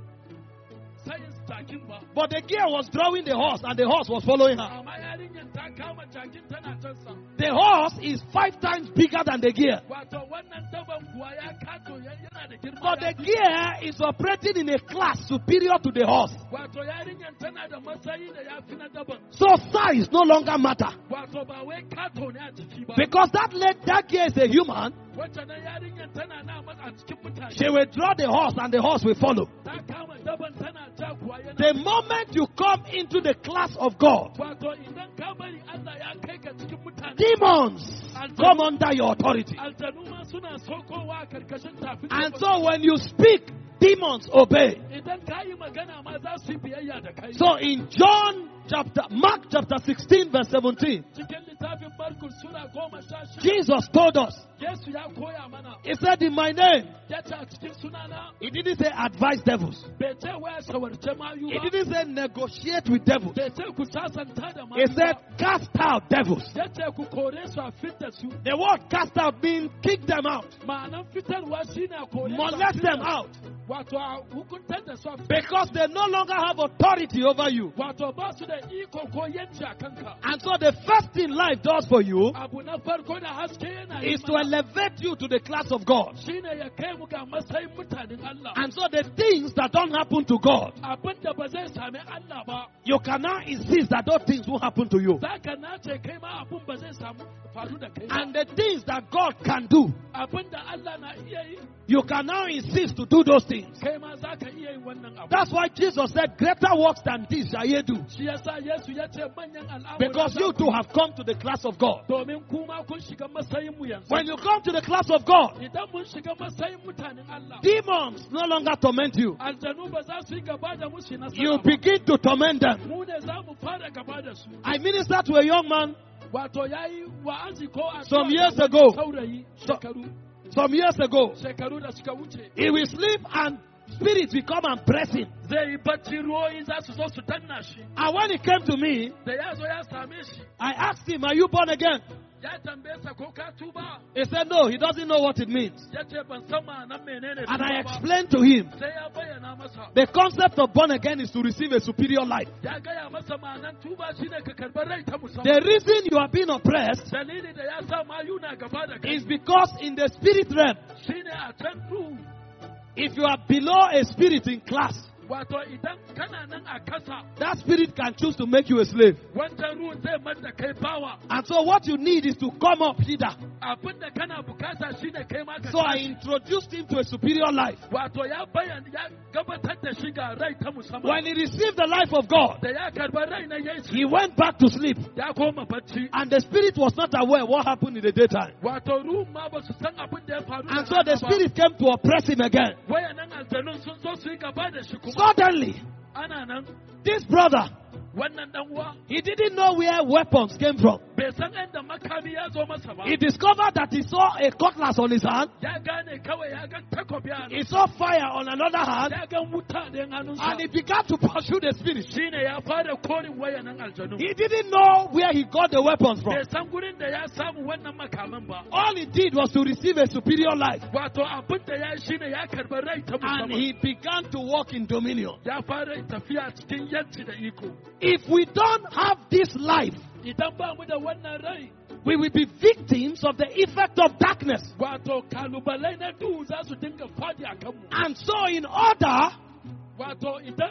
sayin jakin ba. but the girl was drawing the horse, and the horse was following her. Amma yarinyan ta kama jakin tana cansa. The horse is five times bigger than the girl, Wato wannan daban kuwa ya kato ya- yana da girma. but ya the fi- girl is operating in a class superior to the horse. Wato yarinyan tana da matsayi da ya fi na daban. So size no longer matter, Wato ba wai kato ne a jiki ba. because that lady, that girl is a human. Wacce nan yarinyan tana na matsa cikin mutane. She will draw the horse, and the horse will follow. Ta kama daban tana ja kuwa yana. The moment you come into the class of God, Wato idan ka bari Allah ya kai ka cikin mutane. demons come under your authority. Aljanu ma suna sokowa a karkashin tafin. And so when you speak, demons obey. Idan ka yi magana ma za su yi biyayya da kai. So in John chapter, Mark chapter sixteen verse seventeen, Cikin littafin Markus sura goma sha shida. Jesus told us, Yesu ya koya mana. he said, in my name, Ya ce a cikin sunana he didn't say advise devils. bai ce waya shawarce mayu He ba. didn't say negotiate with devils. Bai ce ku sasanta da He mayu said ba. cast out devils. Ya ce ku kore su a fitar su. The word cast out means kick them out, Ma'anan fitarwa shine a kore su a molest them fitar. out, Wato a hukuntar da su a fitar. because they no longer have authority over you. Wato ba su da iko ko yanci a kanka. And so the first thing life does for you Abu na farko da haske yana yi is to mana elevate you to the class of God. shine ya kai mu ga matsayin mutanen Allah. And so the things that don't happen to God, Abin da ba zai sami Allah ba, you cannot insist that those things will happen to you. za ka nace kai ma abin ba zai samu faru da kai ba. And the things that God can do, Abin da Allah na iya yi, you can now insist to do those things. kai ma za ka iya yin wannan abu. That's why Jesus said, greater works than this shall ye do. Shi yasa Yesu ya ce manyan al'amura Because za you ku too have come to the class of God. domin kuma kun shiga matsayin mu yanzu. When you come to the class of God, Idan mun shiga matsayin mutanen Allah, demons no longer torment you. aljanu ba za su yi gaba da mu su yi nasara You ba. begin to torment them. Mu ne za mu fara gaba da su. I ministered to a young man Wato ya yi wa'azi ko a Some years ago. saurayi So- shekaru some years ago. shekaru da suka wuce. He will sleep and spirits will come and press him. Zai yi bacci ruwoyi za su zo su danna shi. And when he came to me, Da ya zo ya same shi. I asked him, are you born again? Ya tambaye sa ko ka tuba. He said, no, he doesn't know what it means. Ya ce ban san ma'anar menene And I tuba ba. explained to him, Sai ya bayyana masa. the concept of born again is to receive a superior life. Ya gaya masa ma'anar tuba shine ka karɓi rai ta musamman. The reason you are being oppressed Dalili da ya sa mayu na gaba da kai is because in the spirit realm, shine a can duhu. if you are below a spirit in class, Wato idan kana nan a kasa, that spirit can choose to make you a slave. wancan ruwan zai manta kai bawa. And so what you need is to come up hither. Abin da kana bukata shine kai ma ka So I tashi. introduced him to a superior life. Wato ya bayyana ya gabatar da shi ga rai ta musamman. When he received the life of God, Da ya karba rai na Yesu he went back to sleep. ya koma bacci. And the spirit was not aware what happened in the daytime. Wato ruhun ma ba su san abin da ya faru da And so the rana ba. spirit came to oppress him again. Wayannan aljanun sun zo su yi gaba da shi kuma. Suddenly, Ana nan this brother, wannan dan uwa he didn't know where weapons came from. bai bai san inda makami ya zo masa ba. He discovered that he saw a cutlass on his hand. Ya gane kawai ya ga takobi a He saw fire on another hand. ya ga wuta da hannunsa. And he began to pursue the spirit. Shine ya fara korin wayanan aljanu. He didn't know where he got the weapons from. Bai san gurin da ya samu wannan makaman ba. All he did was to receive a superior life. Wato abin da ya shine ya karɓi rai ta And musamman. he began to walk in dominion. Ya fara tafiya cikin yanci da iko. If we don't have this life, Idan ba mu da wannan rai, we will be victims of the effect of darkness. wato kalubalai na duhu za su dinga fadi a kanmu. And so, in order Wato idan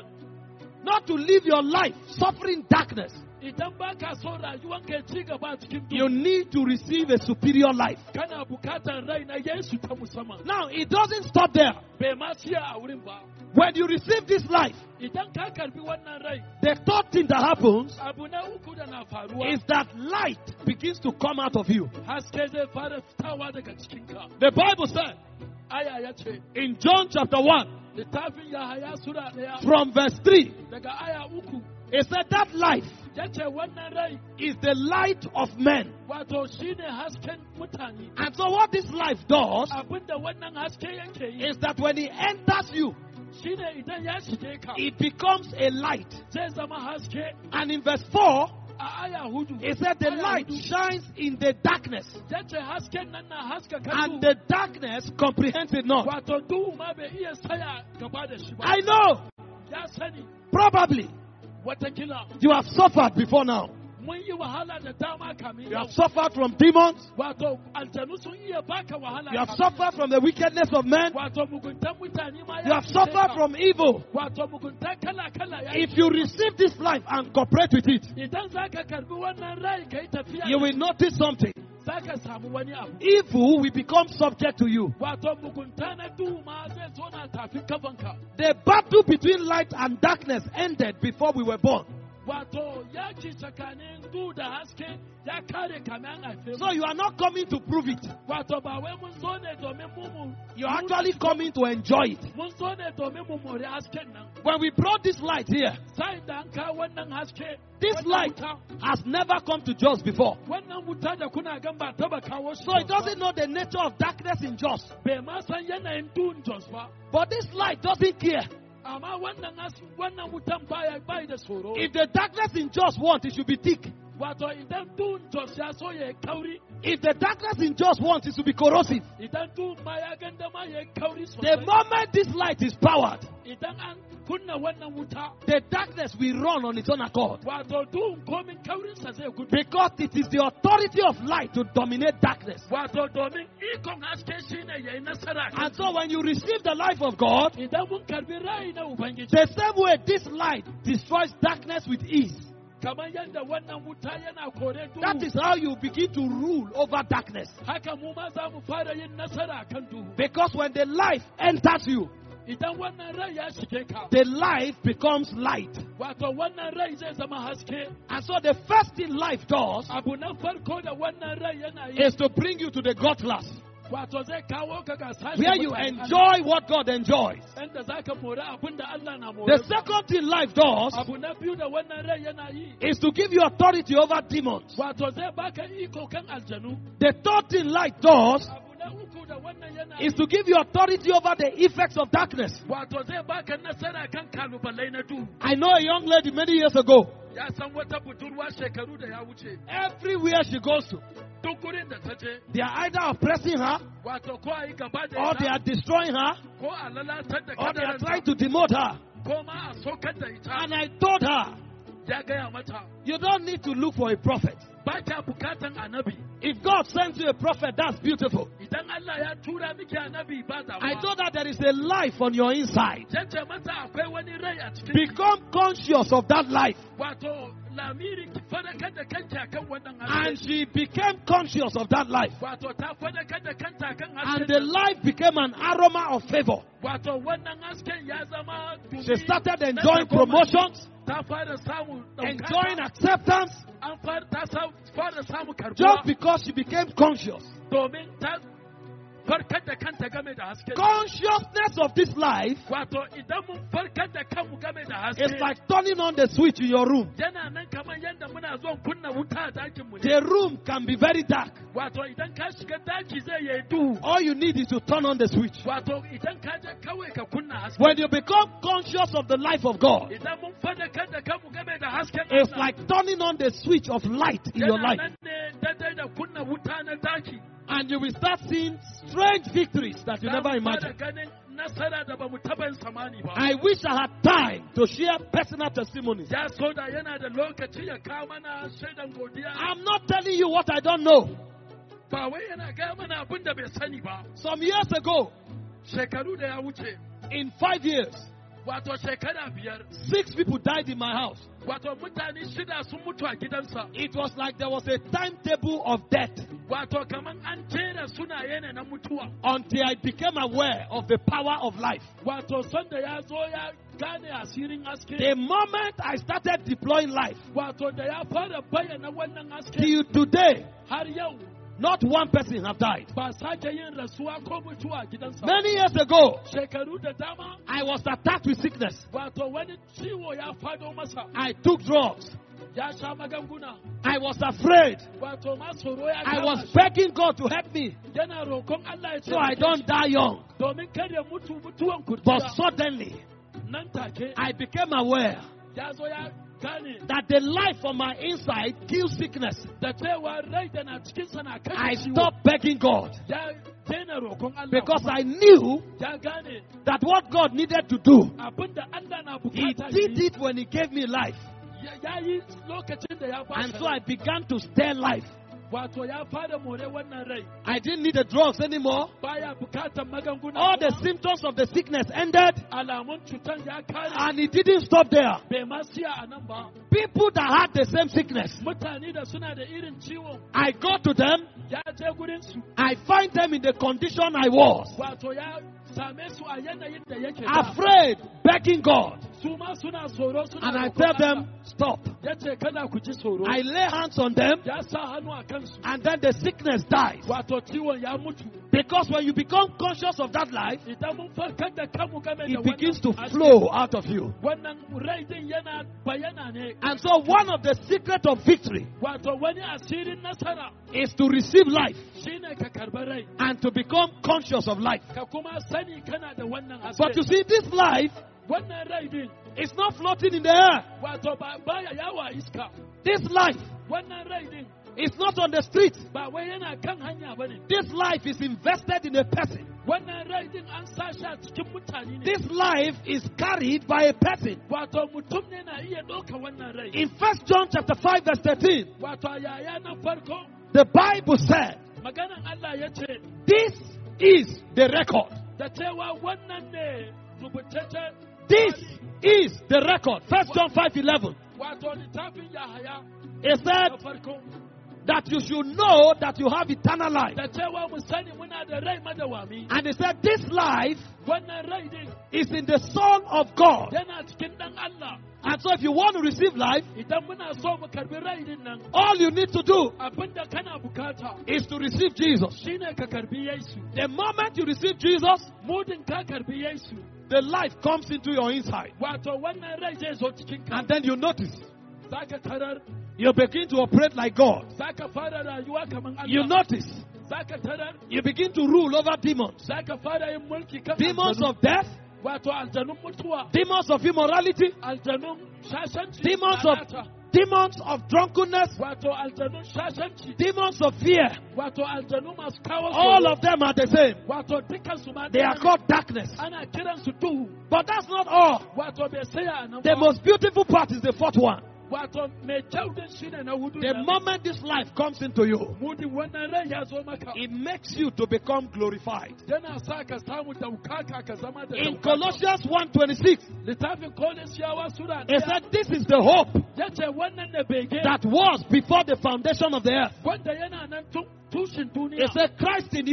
not to live your life suffering darkness, idan ba ka so rayuwanka ya ci gaba a cikin you duhu, need to receive a superior life. kana bukatar rai na Yesu ta musamman. Now, it doesn't stop there. Bai ma siya a wurin ba. When you receive this life, Idan ka karbi wannan rai, the third thing that happens abu na uku da na faruwa, is that light begins to come out of you. haske zai fara fitawa daga cikinka. The Bible said Aya ya ce, in John chapter one, littafin Yahaya Sura ɗaya, from verse three, daga aya uku, it said that life ya ce wannan rai, is the light of men. wato shine hasken mutane. And so what this life does Abinda wannan haske yake yi, is that when it enters you, shine idan ya shige ka, it becomes a light. zai zama haske. And in verse four, A aya hudu, it said the aya light hudu, shines in the darkness, ya ce hasken nan na haska and kansu, the darkness comprehends it not. wato duhu ma bai iya saya gaba da shi ba. I know, Ya sani, probably, watakila you have suffered before now. mun yi wahala da dama kamin You yau. have suffered from demons. Wato aljanu sun iya baka wahala. You have kamin suffered from the wickedness of men. yau. Wato muguntan mutane ma You ya have shige suffered ka. from evil. Wato mugunta kala-kala ya If you receive this life and cooperate with it, Idan za ka karbi wannan rai ka yi tafiya, you will notice something. za ka samu wani abu. Evil will become subject to you. Wato mugunta na duhu ma zai zo na tafin kafanka. The battle between light and darkness ended before we were born. Wato yaki tsakanin duhu da haske ya kare kamin an haife So mu. you are not coming to prove it. Wato ba wai mun zo ne domin mu mu. You are actually coming to enjoy it. Mun zo ne domin mu more hasken nan. When we brought this light here, Sa'in da an kawo wannan haske, this wannan light wuta, has never come to Jos before. wannan wuta da kuna gan ba taba kawo shi So it Jos ba. doesn't know the nature of darkness in Jos. Bai ma san yanayin duhun Jos ba. But this light doesn't care. Amma wannan has- wannan wutan baya bai da tsoro. If the darkness in Jos wants, it should be thick. Wato idan duhun Jos ya so ya yi kauri, If the darkness in Jos wants, it should be corrosive. idan duhun ma ya ganda ma ya yi kauri The sosai. moment this light is powered, Idan an kunna wannan wuta, the darkness will run on its own accord. wato duhun komin kaurinsa zai gudu. Because it is the authority of light to dominate darkness. Wato domin ikon haske shine ya yi nasara. kan And so when you receive the life of God, Idan mun karbi rai na Ubangiji, the same way this light destroys darkness with ease, kamar yadda wannan wuta yana kore that duhu, is how you begin to rule over darkness. haka mu ma za mu fara yin nasara kan duhu. Because when the life enters you, Idan wannan rai ya shige ka, the life becomes light. wato wannan rai zai zama haske. And so the first thing life does Abu na farko da wannan rai yana yi, is to bring you to the God class, wato zai kawo ka ga sashen where you mutanen enjoy what God enjoys. Allah, inda za ka more abin da Allah na more. The second thing life does Abu na biyu da wannan rai yana yi, is to give you authority over demons. wato zai baka iko kan aljanu. The third thing light does Abu na uku da wannan yana yi, is to give you authority over the effects of darkness. wato zai baka nasara kan kalubalai na duhu. I know a young lady many years ago. Ya san wata budurwa shekaru da ya wuce, Everywhere she goes to, duk gurin da ta je, they are either oppressing her, wato ko a yi gaba da or they ita, are destroying her, ko a lalatar da or they are kadaranta, trying to demote her. ko ma a sokar da ita. And I told her, Ya gaya mata, you don't need to look for a prophet. ba ta bukatan annabi. If God sends you a prophet, that's beautiful. Idan Allah ya tura miki annabi ba da I told her there is a life on your inside. Jance mata akwai wani rai a cikin Become conscious of that life. wato lamirin ki fadakar da kanki akan wannan And haske. she became conscious of that life. Wato ta fadakar da kanta kan And haske. the life became an aroma of favor. Wato wannan hasken ya zama She started na enjoying goma. promotions, Ta fara samun enjoying ɗaukaka. acceptance, An fara ta sa- fara samun just karbuwa because she became conscious. domin ta farkar da kanta game da haske. Consciousness of this life Wato idan mun farkar da kanmu game da haske. is like turning on the switch in your room. Yana nan kamar yadda muna zuwa kunna wuta a dakin mu ne. The room can be very dark. Wato idan ka shiga daki zai yi duhu. All you need is to turn on the switch. Wato idan ka je kawai ka kunna haske. When you become conscious of the life of God, Idan mun fadakar da kanmu game da hasken it's Allah, like turning on the switch of light in your yana life. nan ne daidai da kunna wuta na daki. And you will start seeing strange victories that you Za never mu fara imagined. ganin nasara da ba mu taɓa yin samani ba. I wish I had time to share personal testimonies. Ya so da yana da lokaci ya kawo mana shaidan godiya. I'm not telling you what I don't know. Ba wai yana gaya mana abin da bai sani ba. Some years ago, Shekaru da ya wuce, in five years, wato shekara biyar, six people died in my house. wato mutane shida sun mutu a gidansa. It was like there was a timetable of death Wato kaman an jera sunaye ne na mutuwa. until I became aware of the power of life. Wato sanda ya zo ya gane asirin haske. The moment I started deploying life, Wato da ya fara bayyana wannan haske till today, har yau not one person have died. ba sake yin rasuwa ko mutuwa a gidansa. ba. Many years ago, Shekaru da dama, I was attacked with sickness. wato wani ciwo ya fado masa. I took drugs. Ya sha magunguna. I was afraid. Wato ma tsoro ya I kama was shi. begging God to help me Yana roƙon Allah ya so I taimake don't shi. die young. Domin kar ya mutu mutuwan But kurciya. suddenly, Nan take I became aware ya zo ya gane that the life on my inside kills sickness. da cewa rai da na cikinsa na I kashe ciwo. stopped begging God Ya daina roƙon Allah. because kuma I knew ya gane that what God needed to do, abinda Allah na He bukata did yi. it when He gave me life. Ya ya yi lokacin da ya ba And shi so I rai. began to stir life. Wato ya fara more wannan rai. I didn't need the drugs anymore. Baya bukatar magunguna. All the kuma. symptoms of the sickness ended, Alamun cutan ya kare. and it didn't stop there. Bai ma siya a nan ba. People that had the same sickness, Mutane da suna da irin ciwon I go to them, ya je gurin su. I find them in the condition I was, Wato ya same su a yanayin da yake da. afraid, begging God. Su ma suna tsoro suna And I roƙon tell Allah. them, stop. Ya ce kada ku ji tsoro. I lay hands on them, Ya sa hannu a kansu. and then the sickness dies. Wato ciwon ya mutu. Because when you become conscious of that life, Idan mun farkar da kanmu game da it wannan begins to haske, flow out of you. Wannan rai din yana bayyana ne. And so one of the secrets of victory Wato wani asirin nasara is to receive life shine ka karba rai. and to become conscious of life. Ka kuma sani kana da wannan But you haske. see, this life Wannan rai din is not floating in the air. wato ba baya yawa iska. This life Wannan rai din is not on the street. ba wai yana kan hanya bane. This life is invested in a person. Wannan rai din an sa shi a cikin mutane ne. This life is carried by a person. Wato mutum ne na iya ɗauka wannan rai. In First John chapter five verse thirteen, Wato a yaya na farko the Bible said, maganan Allah ya ce this is the record. da cewa wannan ne rubutaccen This is the record. First John five eleven. wato littafin Yahaya It na said farko that you should know that you have eternal life. da cewa mu sani muna da rai madawami. And it said this life Wannan rai din is in the Son of God. yana cikin dan Allah. And so if you want to receive life, Idan muna so mu karbi rai din nan, all you need to do abinda kana bukata is to receive Jesus. shine ka karbi Yesu. The moment you receive Jesus, Mudin ka karbi Yesu, the life comes into your inside. wato wannan rai zai zo cikin ka. And then you notice, Zaka tarar, you begin to operate like God. zaka fara rayuwa kaman Allah. You notice, Zaka tarar, you begin to rule over demons. zaka fara yin mulki kan Demons aljanu. of death, Wato aljanun mutuwa, demons of immorality, aljanun shashanci, demons of lalata. demons of drunkenness, Wato aljanun shashanci, demons of fear. wato aljanu masu kawo All tsoro. of them are the same. Wato dukansu ma They ɗaya are ne. called darkness. Ana kiransu duhu. But that's not all. Wato bai saya a nan The ba. most beautiful part is the fourth one. Wato mai kyau din shine na hudu. The nan. moment this life comes into you, Mudin wannan rai ya zo maka. it makes you to become glorified. Yana sa ka samu daukaka ka zama da In daukaka. Colossians one twenty-six, Littafin Kolosiyawa Sura it ɗaya said, this is the hope ya ce wannan ne bege that was before the foundation of the earth. wanda yana nan tun tushen It duniya. said, Christ in you,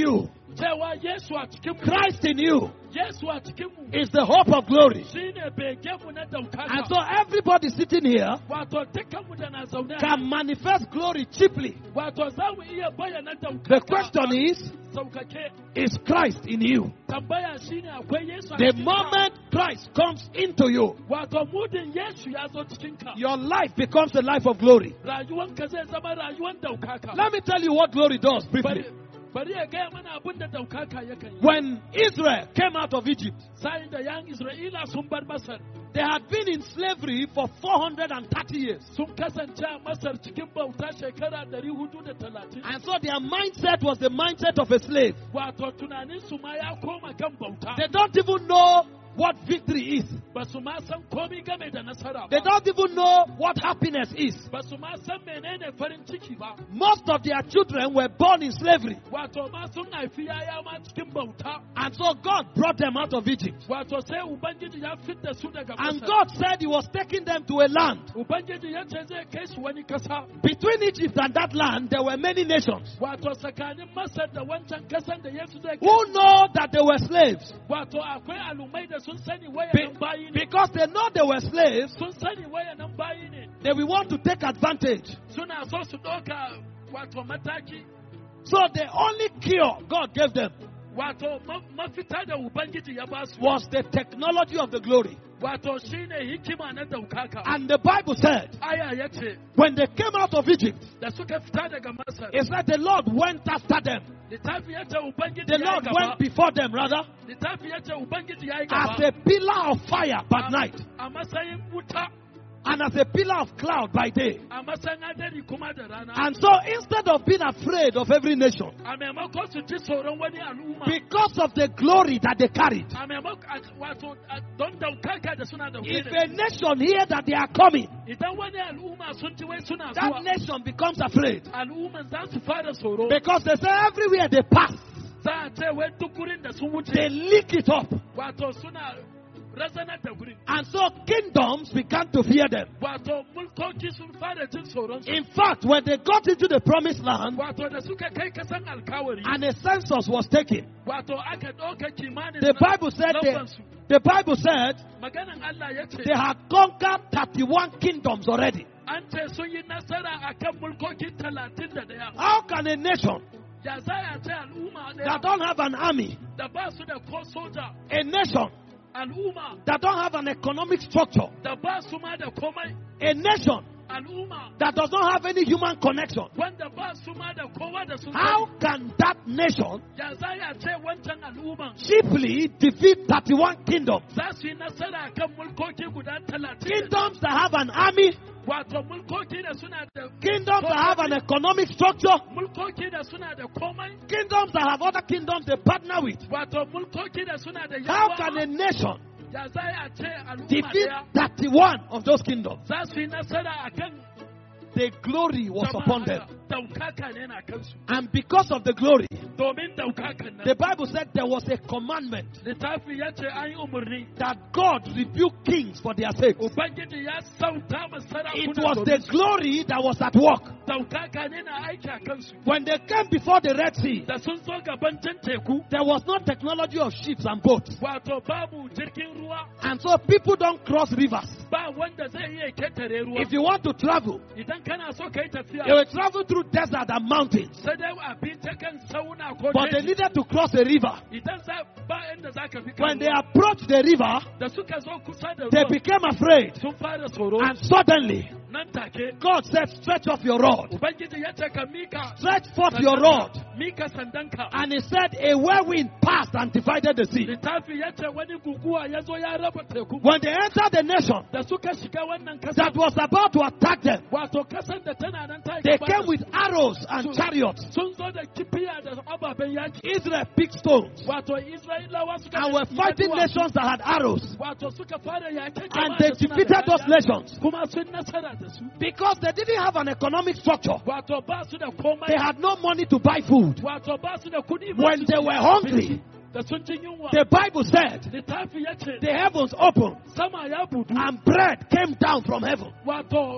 cewa Yesu a cikin mu, Christ in you Yesu a cikin mu is the hope of glory. shine begen mu na And daukaka. so everybody sitting here Wato dukkan mu da na zaune, can manifest glory cheaply. wato za mu iya bayyana The daukaka. question is, Saukake, is Christ in you? tambaya shine akwai Yesu a The cikin ka. moment Christ comes into you, Wato mudin Yesu ya zo cikin ka, your life becomes a life of glory. rayuwanka zai zama rayuwan daukaka. Let me tell you what glory does briefly. Bari bari ya gaya mana abin da daukaka yakan yi. When Israel came out of Egypt, Sa'in da yan Isra'ila sun bar Masar, they had been in slavery for four hundred thirty years. sun kasance a Masar cikin bauta shekara dari hudu da talatin. And so their mindset was the mindset of a slave. Wato tunaninsu ma ya koma kan bauta. They don't even know what victory is. Ba su ma san komi game da nasara They ba. don't even know what happiness is. Ba su ma san menene farin ciki ba. Most of their children were born in slavery. Wato ma sun haifi yaya ma cikin bauta. And so God brought them out of Egypt. Wato sai Ubangiji ya fitta su daga And Masar. God said He was taking them to a land. Ubangiji ya ce zai kai su wani kasa. Between Egypt and that land, there were many nations Wato tsakanin Masar da wancan kasan da Yesu zai kai. who know that they were slaves. Wato akwai al'ummai da sun sani Be- wayannan bayi ne. because they know they were slaves, Sun sani wayannan bayi ne. they will want to take advantage. Suna so su ɗauka wato mataki. So the only cure God gave them Wato ma- mafita da Ubangiji ya ba su. was the technology of the glory. Wato shine hikima na daukaka. And the Bible said, Aya ya ce, when they came out of Egypt, da suka fita daga Masar, it said the Lord went after them. littafi ya ce Ubangiji The ya yi Lord gaba. went before them, rather, Littafi ya ce Ubangiji ya yi as gaba. a pillar of fire by night A matsayin wuta, and as a pillar of cloud by day. a matsayin hadari kuma da rana. And so instead of being afraid of every nation, A maimakon su ji tsoron wani al'umma. because of the glory that they carried, A maimakon a- wato a- don daukaka da suna dauke if da a nation hear that they are coming, idan wani al'umma sun ji wai suna that zuwa, nation becomes afraid. al'umman za su fara tsoro. Because they say everywhere they pass, Za a ce wai duk gurin da sun wuce, they lick it up. wato suna razanar da gurin. And so kingdoms began to fear them. Wato mulkoki sun fara jin tsoron su. In fact, when they got into the promised land Wato da suka kai kasan alkawari, and a census was taken, wato aka ɗauka kimanin the Bible said they, lambansu. the Bible said Maganan Allah ya ce, they had conquered thirty-one kingdoms already. an ce sun yi nasara a kan mulkoki talatin da ɗaya. How can a nation Ya za a ce al'umma that ɗaya don't have an army, da ba su da ko soja, a nation al'umma that don't have an economic structure, da ba su ma da komai, a nation al'umma that does not have any human connection, wanda ba su ma da kowa da sun how sani. can that nation Ya za a ce wancan al'umman cheaply defeat thirty-one kingdoms? za su yi nasara a kan mulkoki guda talatin da Kingdoms that have an army, wato mulkoki da suna da kingdoms that have an economic structure, mulkoki da suna da komai, kingdoms that have other kingdoms they partner with. wato mulkoki da suna da How can a yawa. nation Ya za a ce al'umma defeat ɗaya thirty-one of those kingdoms? za su yi nasara a kan The glory was upon them. daukaka ne na kansu. And because of the glory, Domin daukakan nan, the Bible said there was a commandment littafi ya ce an yi umarni. that God rebuked kings for their sake. Ubangiji ya sauta ma It sarakuna was the domin su. glory that was at work. Daukaka ne na aiki a kansu. When they came before the Red Sea, Da sun zo gaban jan teku, there was no technology of ships and boats. wato babu jirgin ruwa, And so people don't cross rivers. ba wanda zai iya ketare ruwa. If you want to travel, Idan kana so ka yi tafiya, they will travel through desert and mountains. sai dai a bi ta kan sauna ko But they jeji. needed to cross a river. Idan za ba inda za ka fi When they ruwa. approached the river, Da suka zo kusa da they ruwa, became afraid. sun fara tsoro. And suddenly, Nan take, God said, stretch off your rod. Ubangiji ya ce ka mika Stretch forth your rod. sandanka, mika sandanka. And he said, a whirlwind passed and divided the sea. Littafi ya ce wani guguwa ya zo ya raba teku. When they entered the nation Da suka shiga wannan that kasa, was about to attack them, wato kasan da tana nan ta yi they gaba came da with arrows and chariots. sun zo da kifiya da ababen yaki. Israel picked stones Wato Isra'ilawa suka and were da fighting duwatsu. nations that had arrows. Wato suka fara yake And jama'a they da suna da defeated those kariya. nations Kuma sun nasara da su. because they didn't have an economic structure. Wato ba su da komai. They had no money to buy food. Wato ba su da kuɗi. ba When su they da were abinci. hungry, Da sun jin yunwa. the Bible said Littafi ya ce the heavens opened sama ya budu. and bread came down from heaven. Wato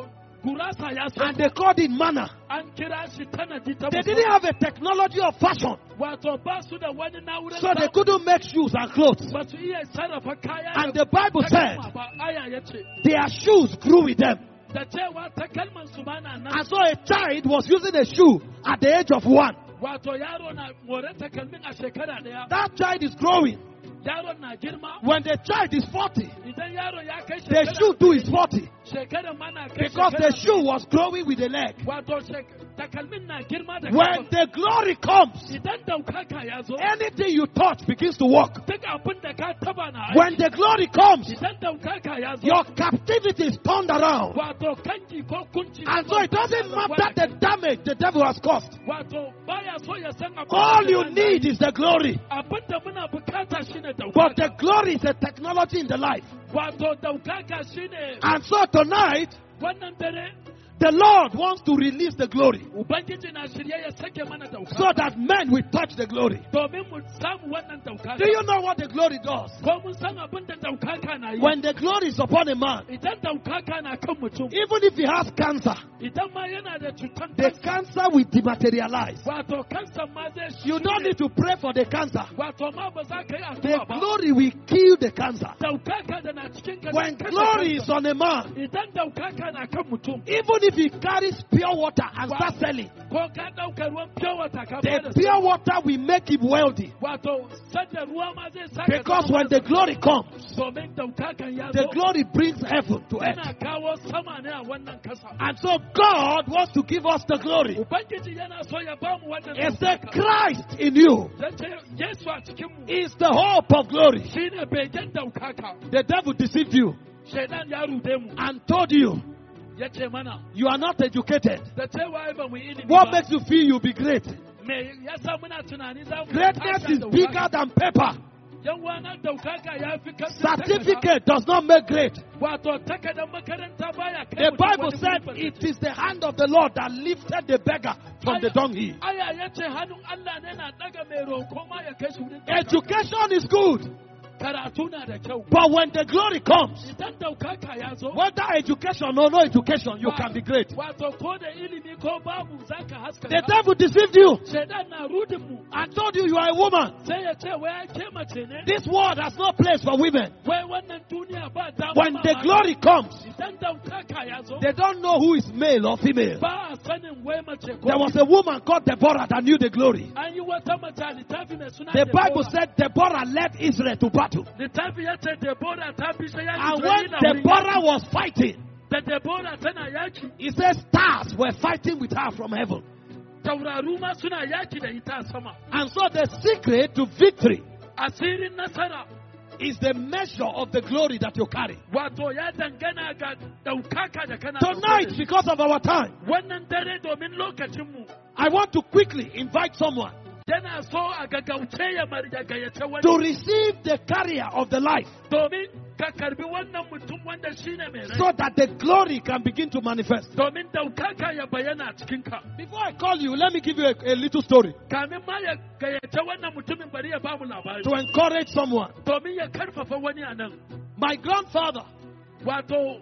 gurasa ya and sauko. they called it manna. An kira shi tanadi ta They didn't have a technology of fashion, Wato ba su da wani na'urar so they couldn't make shoes and clothes. ba su iya sarrafa kaya And da the Bible said takalma ba. Aya ya ce their shoes grew with them. da cewa takalman su ma na nan. And so a child was using a shoe at the age of one. Wato yaro na more takalmin a shekara daya. That child is growing. Yaron na girma. When the child is forty, Idan yaro ya kai the shekara shoe too is forty. shekaran ma na kai Because the shekara- shoe was growing with the leg. Wato shek- takalmin na girma da When kafa. the glory comes, Idan daukaka ya zo anything you touch begins to work. duk abin da ka taba na aiki. When the glory comes, Idan daukaka ya zo your captivity is turned around. wato kanki ko kunci. And so it doesn't matter the damage the devil has caused. Wato baya so ya san abin All da you zai need yi. is the glory. Abin da muna bukata shine But the daukaka. glory is a technology in the life. Wato daukaka shine And so tonight, wannan dare the Lord wants to release the glory Ubangiji na shirye ya sake mana daukaka. so that men will touch the glory. Domin mu samu wannan daukaka. Do you know what the glory does? Ko mun san abin da daukaka na yi. When the glory is upon a man, Idan daukaka na kan mutum, even if he has cancer, idan ma yana da cutar the kansa, cancer will dematerialize. wato kansa ma zai You don't shirye. need to pray for the cancer. Wato ma ba za ka yi The addu'a ba. glory will kill the cancer. Daukaka da na cikin ka When zai kashe glory is kansa. on a man, Idan daukaka na kan mutum, even if he carries pure water and starts selling, ko ka ɗauka ruwan pure water ka the bada pure sa- water will make him wealthy. wato sanda ruwa ma zai saka Because zama when the glory comes, domin daukakan ya the zo glory brings heaven to earth. yana kawo sama ne a wannan kasa. And so God wants to give us the glory. Ubangiji yana so ya ba mu wannan It's the daukaka. Christ in you Zan ce Yesu a cikin mu is the hope of glory. shine begen daukaka. The devil deceived you Shaidan ya rude mu and told you ya ce mana you are not educated. da cewa ai ba mu yi ilimi What ba. makes you feel you'll be great? Me yasa muna tunani za mu Greatness tashi is daukaka. bigger than paper. Yan wana daukaka ya fi kan Certificate does not make great. Wato takardar makaranta baya kai The mutum Bible wani said guri it is the hand of the Lord that lifted the beggar from the dunghill. Aya ya ce hannun Allah ne na daga mai roko ma ya kai shi wurin daukaka. Education is good, Karatu na da kyau. but when the glory comes, Idan daukaka ya zo, whether education or no education, you can be great. wato ko da ilimi ko babu za ka haska. The devil deceived you Shaidan na rudin mu and told you you are a woman. sai ya ce wai ai ke mace ne. This world has no place for women. Wai wannan duniya ba dama. When ma the mata. glory comes, Idan daukaka ya zo, they don't know who is male or female. ba a sanin wai mace ko. There was a woman called Deborah that knew the glory. An yi wata mace a littafi mai suna The Bible Deborah. said Deborah led Israel to battle. Littafi ya ce Deborah ta fi sai yaki. And when Deborah was fighting, da Deborah tana yaki, he said stars were fighting with her from heaven. tauraru ma suna yaki da ita a sama. And so the secret to victory Asirin nasara is the measure of the glory that you carry. wato ya dangana ga daukaka da kana. Tonight, dauke da shi. because of our time, Wannan dare domin lokacinmu I want to quickly invite someone yana so a gaggauce ya mar- ya gayyace to wani receive the carrier of the life domin ka karbi wannan mutum wanda shine mai rai. so that the glory can begin to manifest. Domin daukaka ya bayyana a cikinka. Before I call you, let me give you a, a little story Kamin ma ya gayyace wannan mutumin bari ya bamu labari. to encourage someone. Domin ya karfafa wani a nan. My grandfather Wato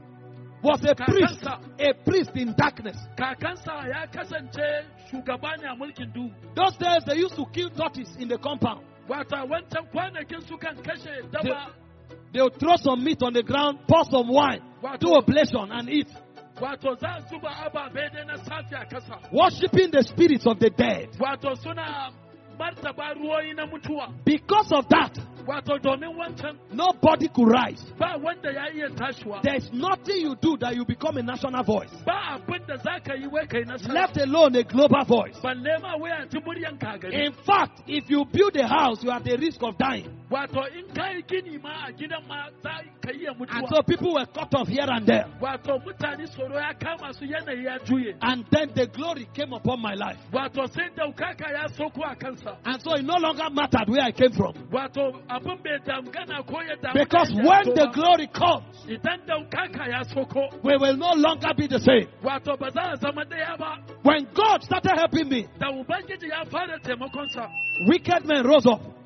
was a priest, Kakansa. a priest in darkness. kakansa ya kasance shugaba ne a mulkin duhu. Those days they used to kill tortoise in the compound. Wato a wancan kwanakin sukan kashe daba. They would throw some meat on the ground, pour some wine, do oblation and eat, Wato za a zuba ababe dai na safi a kasa. worshipping the spirits of the dead. Wato suna martaba ruwoyi na mutuwa. Because of that, Wato domin wancan nobody could rise. ba wanda ya iya tashiwa. There is nothing you do that you become a national voice, Ba abin da za ka yi wai kai nasara. let alone a global voice. Balle ma wai a ji muryan ka gari. In fact, if you build a house, you are at the risk of dying. Wato in ka yi gini ma a gidan ma za ka iya And mutuwa. so people were cut off here and there. Wato mutane tsoro ya kama su yanayi ya juye. And then the glory came upon my life. Wato sai daukaka ya soko a kansa. And so it no longer mattered where I came from. Wato abin bai damgana ko ya damu. Because da yadda when ya the zo ba. glory comes, Idan daukaka ya soko. we will no longer be the same. Wato ba za a zama ɗaya ba. When God started helping me, Da Ubangiji ya fara taimakonsa. wicked men rose up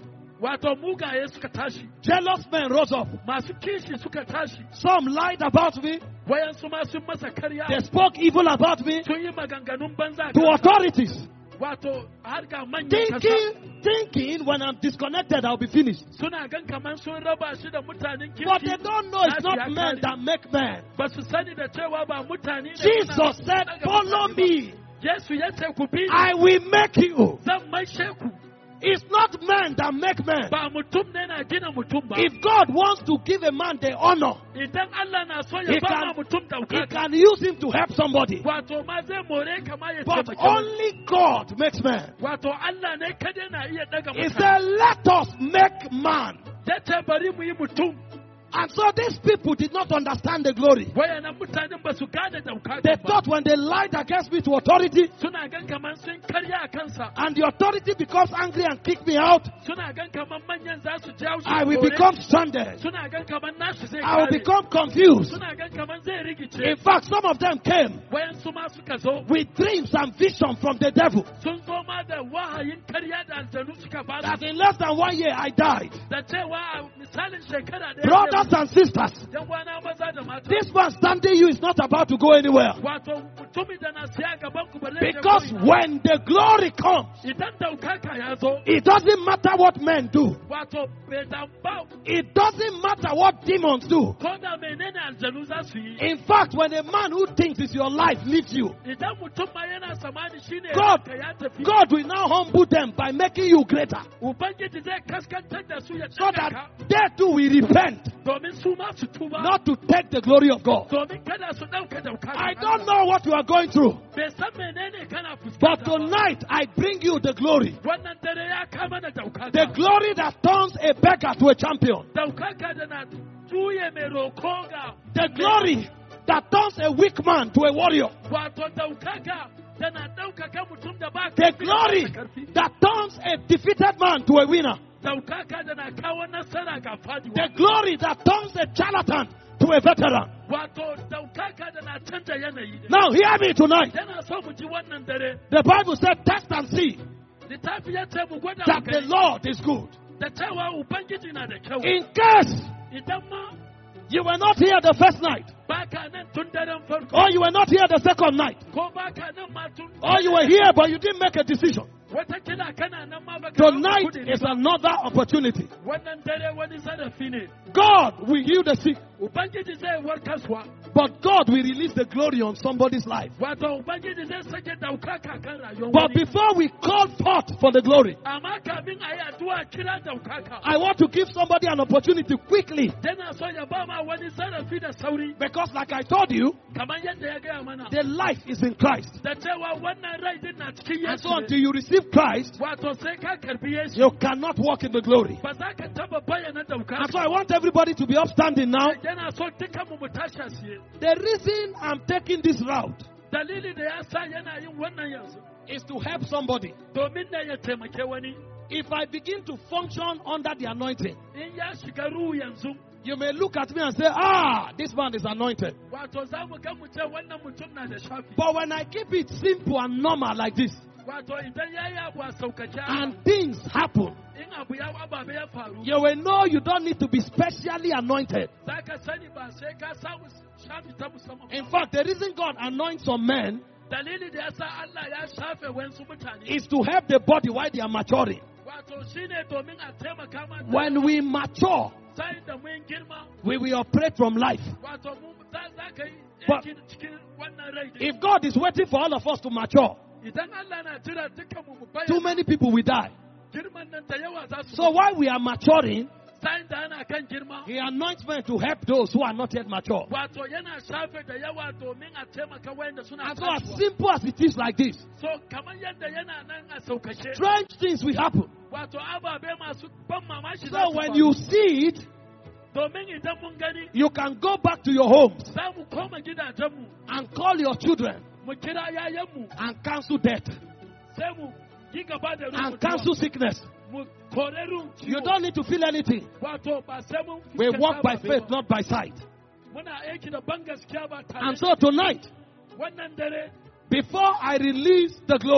Wato mugaye suka tashi. Jealous men rose up. Masu kishi suka tashi. Some lied about me. Wayansu ma sun masa karya. They spoke evil about me Sun yi maganganun banza. to authorities. Wato har ga manyan kasa. Thinking, thinking when I'm disconnected, I'll be finished. Suna gan kaman sun raba shi da mutanen kirki. But they don't know it's not Nasu ya men kare. that make men. Ba su sani da cewa ba mutane ne. Jesus said, follow me. Yesu ya ce ku bi ni. I will make you. Zan maishe ku. It's not men that make men. Ba mutum ne na gina mutum ba. If God wants to give a man the honor, Idan Allah na so He ya ba can- ma mutum He daukaka. can use him to help somebody. Wato ma zai more kama ya But taimake wani. only God makes man. Wato Allah ne kada na iya daga He mutane. said, let us make man. Ya ce bari mu yi mutum. And so these people did not understand the glory. Wayannan mutanen ba su gane daukaka They ba. thought when they lied against me to authority, Suna gan kaman sun karya a kansa. and the authority becomes angry and kick me out, Suna gan kaman manyan za su jawo shi. I will kore. become stranded. Suna gan kaman nashi zai I will kare. become confused. Suna gan kaman zai In rigice. fact, some of them came Wayansu ma suka zo. with dreams and vision from the devil. Sun zo ma da wahayin karya da aljanu suka ba That su. in less than one year I died. Da cewa a misalin shekara ɗaya. Brothers and sisters, Yan wana maza da mata. this man standing you is not about to go anywhere. Wato mutumin da na siya gaban ku ba zai je Because ko ina. when the glory comes, Idan daukaka ya zo. it doesn't matter what men do. Wato bai dan ba. It doesn't matter what demons do. Ko da menene aljanu za su yi. In fact, when a man who thinks it's your life leaves you, Idan mutum ma yana samani shine God, ranka ya tafi. God will now humble them by making you greater. Ubangiji zai kaskantar da su ya So ɗaga that ka. they too will repent, Domin su ma su tuba. not to take the glory of God. Domin kada su ɗauka daukaka. I don't know what you are going through, Bai san menene kana but fuskanta ba. tonight I bring you the glory. Wannan dare ya kama da daukaka. The glory that turns a beggar to a champion. Daukaka da na juye mai roko ga. The glory that turns a weak man to a warrior. Wato daukaka da na ɗaukaka mutum da ba The karfi da glory ba karfi. that turns a defeated man to a winner. Daukaka da na kawo nasara ga The faduwa. glory that turns a charlatan to a veteran. Wato daukaka da na canja yanayi. Now hear me tonight. Yana so mu ji wannan dare. The Bible said, test and see Littafi ya ce mu gwada mu that the gani Lord is good. da cewa Ubangiji na da kyau. In case Idan ma you were not here the first night, baka nan tun daren farko. or you were not here the second night, Ko baka nan ma tun. or you were here but you didn't make a decision, Watakila kana nan ma baka. tonight kudi is ba. another opportunity. Wannan dare wani zarafi ne. God will heal the sick, Ubangiji zai warkaswa. but God will release the glory on somebody's life. Wato Ubangiji zai sake daukaka kan rayuwar But wani. before we call forth for the glory, Amma kafin a yi addu'a kira daukaka. I want to give somebody an opportunity quickly. Yana so ya ba ma wani zarafi da sauri. Because like I told you, Kamar yadda ya gaya mana. the life is in Christ. Da cewa wannan rai din na cikin And so Yesu until ne. you receive Christ, Wato sai ka karbi Yesu. you cannot walk in the glory. Ba za ka taba bayyana And so I daukaka. want everybody to be upstanding now. Yana so dukanmu mu tashi a siye. The reason I'm taking this route Dalili da ya sa yana yin wannan yanzu. is to help somebody. Domin da ya taimake wani. If I begin to function under the anointing, In ya shiga ruhu yanzu. you may look at me and say, ah, this man is anointed. Wato za mu ga mu ce wannan mutum na da shafi. But when I keep it simple and normal like this, Wato idan ya yi abu a saukace. and things happen, In abu ya ababe ya faru. you will know you don't need to be specially anointed. Za ka sani ba sai ka samu shafi ta musamman. In fact, the reason God anoints some men Dalili da ya sa Allah ya shafe wayansu mutane. is to help the body while they are maturing. Wato shine domin a taimaka ma. When we mature, Sai da mun girma. we will operate from life. Wato mu za za ka yi But- aiki cikin wannan rai. din. If God is waiting for all of us to mature, Idan Allah na jira dukkanmu mu too bayyana many people will die. girman nan da yawa za su. So while we are maturing, Sai da ana kan girma. He anoints men to help those who are not yet mature. Wato yana shafe da yawa domin a taimaka wayanda suna And so as tasowa. simple as it is like this, So kamar yadda yana nan a saukace. strange things will happen. Wato ababe masu ban mamaki za So su when faru. you see it, Domin idan mun gani you can go back to your homes za mu koma gidajenmu and call your children mu kira yayanmu and cancel death sai mu yi gaba da and rubutuwa. cancel sickness. Mu kore ruwan You ciwo. don't need to feel anything. Wato ba sai mun We fuskanta walk by ababe faith, ba. not by sight. Muna aiki da ban gaskiya ba tare And da so tonight, wannan dare before I release the glory,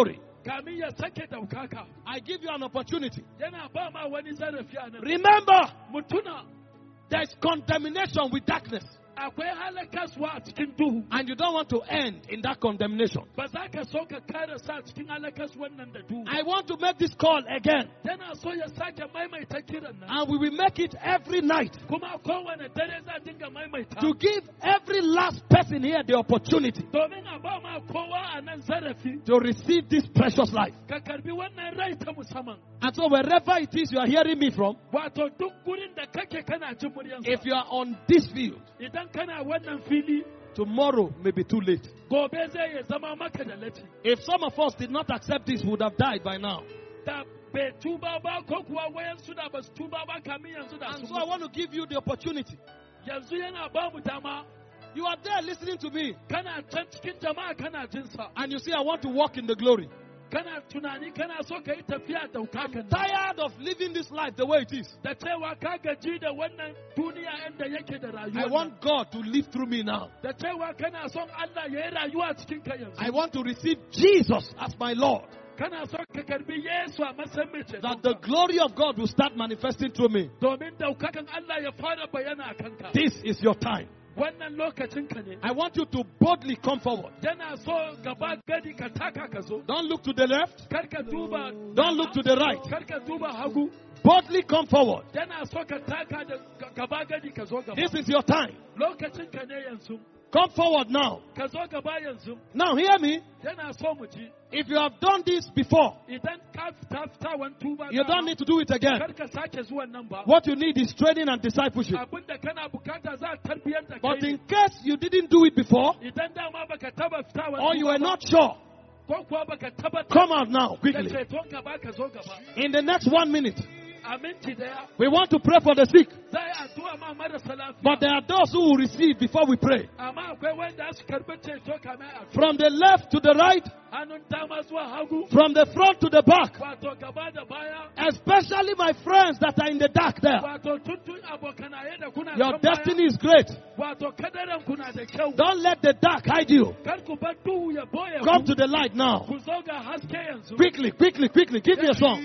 kamin ya sake daukaka I give you an opportunity. yana ba ma wani zarafi a nan. Remember, Mutuna there is contamination with darkness. akwai halakaswa a cikin duhu. And you don't want to end in that condemnation. Ba za ka so ka kare sa cikin halakaswan nan da duhu. I want to make this call again. Yana so ya sake maimaita kiran nan. And we will make it every night. Kuma kowane dare za dinga maimaita. To give every last person here the opportunity Domin a ba ma kowa a nan zarafi. to receive this precious life. Ka karbi wannan rai ta musamman. And so wherever it is you are hearing me from, Wato duk gurin da kake kana jin muryansa. if you are on this field, Idan kana wannan fili, tomorrow may be too late. gobe zai ya zama maka da lati. If some of us did not accept this, we would have died by now. Da bai tuba ba ko kuwa wayan su da ba su tuba ba kamin yanzu da And su. so I want to give you the opportunity. Yanzu yana ba mu dama. You are there listening to me, Kana can cikin jama'a kana jinsa. and you say, I want to walk in the glory. Kana tunani kana so ka yi tafiya daukakan. Tired of living this life the way it is. Da cewa ka gaji da wannan duniya inda yake da rayuwa. I want God to live through me now. Da cewa kana son Allah ya yi rayuwa cikin ka yanzu. I want to receive Jesus as my Lord. Kana son ka karbi Yesu a matsayin mai ceto. That the glory of God will start manifesting through me. Domin daukakan Allah ya fara bayyana a kanka. This is your time. Wannan lokacin ka ne. I want you to boldly come forward. Yana so gaba gadi ka taka ka zo. Don't look to the left. Kar ka duba. Don't look to the right. Kar ka duba hagu. Boldly come forward. Yana so ka taka da gaba gadi ka zo gaba. This is your time. Lokacin ka ne yanzu. Come forward now. Ka zo gaba yanzu. Now hear me. Yana so mu ji. If you have done this before, Idan ka fita fita wani tuba. you don't need to do it again. Kar ka sake zuwan nan ba. What you need is training and discipleship. Abinda kana bukata za a tarbiyar da But kai. in case you didn't do it before, Idan dama baka taba fita wani or you were tuba ba, not sure, ko kuwa baka taba come out now da quickly. ceton ka ba ka zo gaba. In the next one minute, A minti daya we want to pray for the sick. za a yi addu'a ma marasa lafiya. But there are those who will receive before we pray. Amma akwai wanda su karbi ceto kamar a From the left to the right, hannun dama zuwa hagu. from the front to the back. Wato gaba da baya. Especially my friends that are in the dark there. Wato tuntun abokanaye da kuna Your kan baya. destiny is great. Wato kadaran kuna da kyau. Don't let the dark hide you. Kar ku bar duhu ya boye Come ku. to the light now. Ku zo ga haske yanzu. Quickly, quickly, quickly. Give me a song.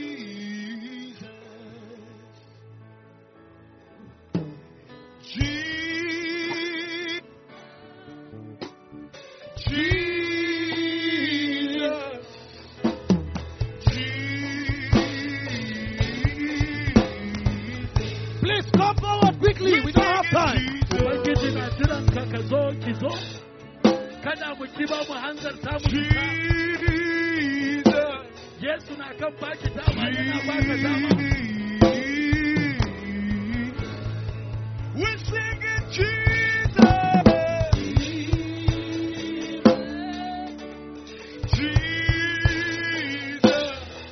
Please come forward quickly. We don't have time. Ubangiji na jiran ka ka zo ki zo. Kada mu ki ba mu hanzarta mu fita. Yesu na kan baki dama yana baka dama. We're singing Jesus. Jesus.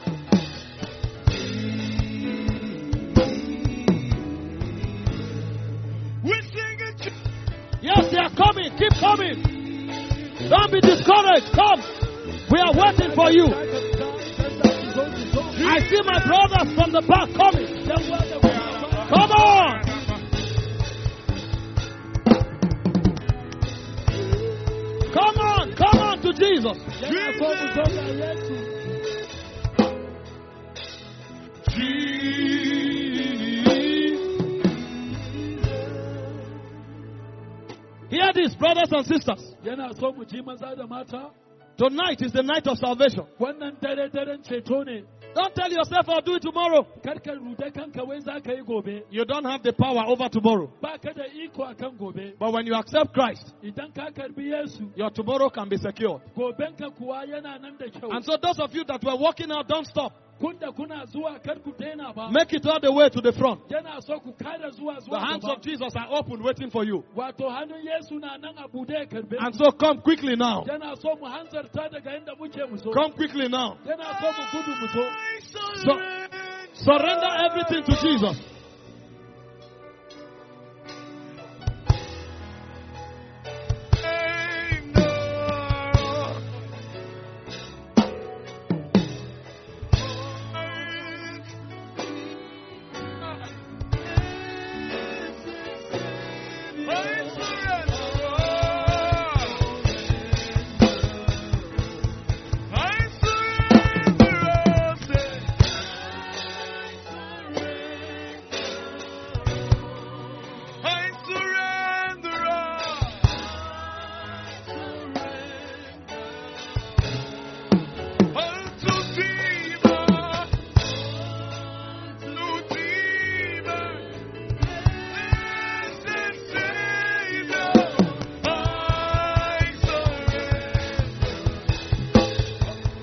We're singing Jesus. Yes, they are coming. Keep coming. Don't be discouraged. Come. We are waiting for you. I see my brothers from the back coming. Come on. Come on. Come on to Jesus. Hear this, brothers and sisters. Yana so mu ji maza da mata. Tonight is the night of salvation. Wannan dare daren ceto ne. Don't tell yourself I'll do it tomorrow. Kar ka rude kanka wai za ka yi gobe. You don't have the power over tomorrow. Ba ka da iko akan gobe. But when you accept Christ, Idan ka karbi Yesu, your tomorrow can be secured. gobenka kuwa yana nan da kyau. And so those of you that were walking out, don't stop. Kun da kuna zuwa kar ku daina ba. Make it all the way to the front. Yana so ku kada zuwa The zuwa hands gaba. of Jesus are open waiting for you. Wato hannun Yesu na nan a bude ya karbe. And so come quickly now. Yana so mu hanzarta daga inda muke mu so. Come quickly now. Yana so mu gudu mu so. So, surrender everything to Jesus.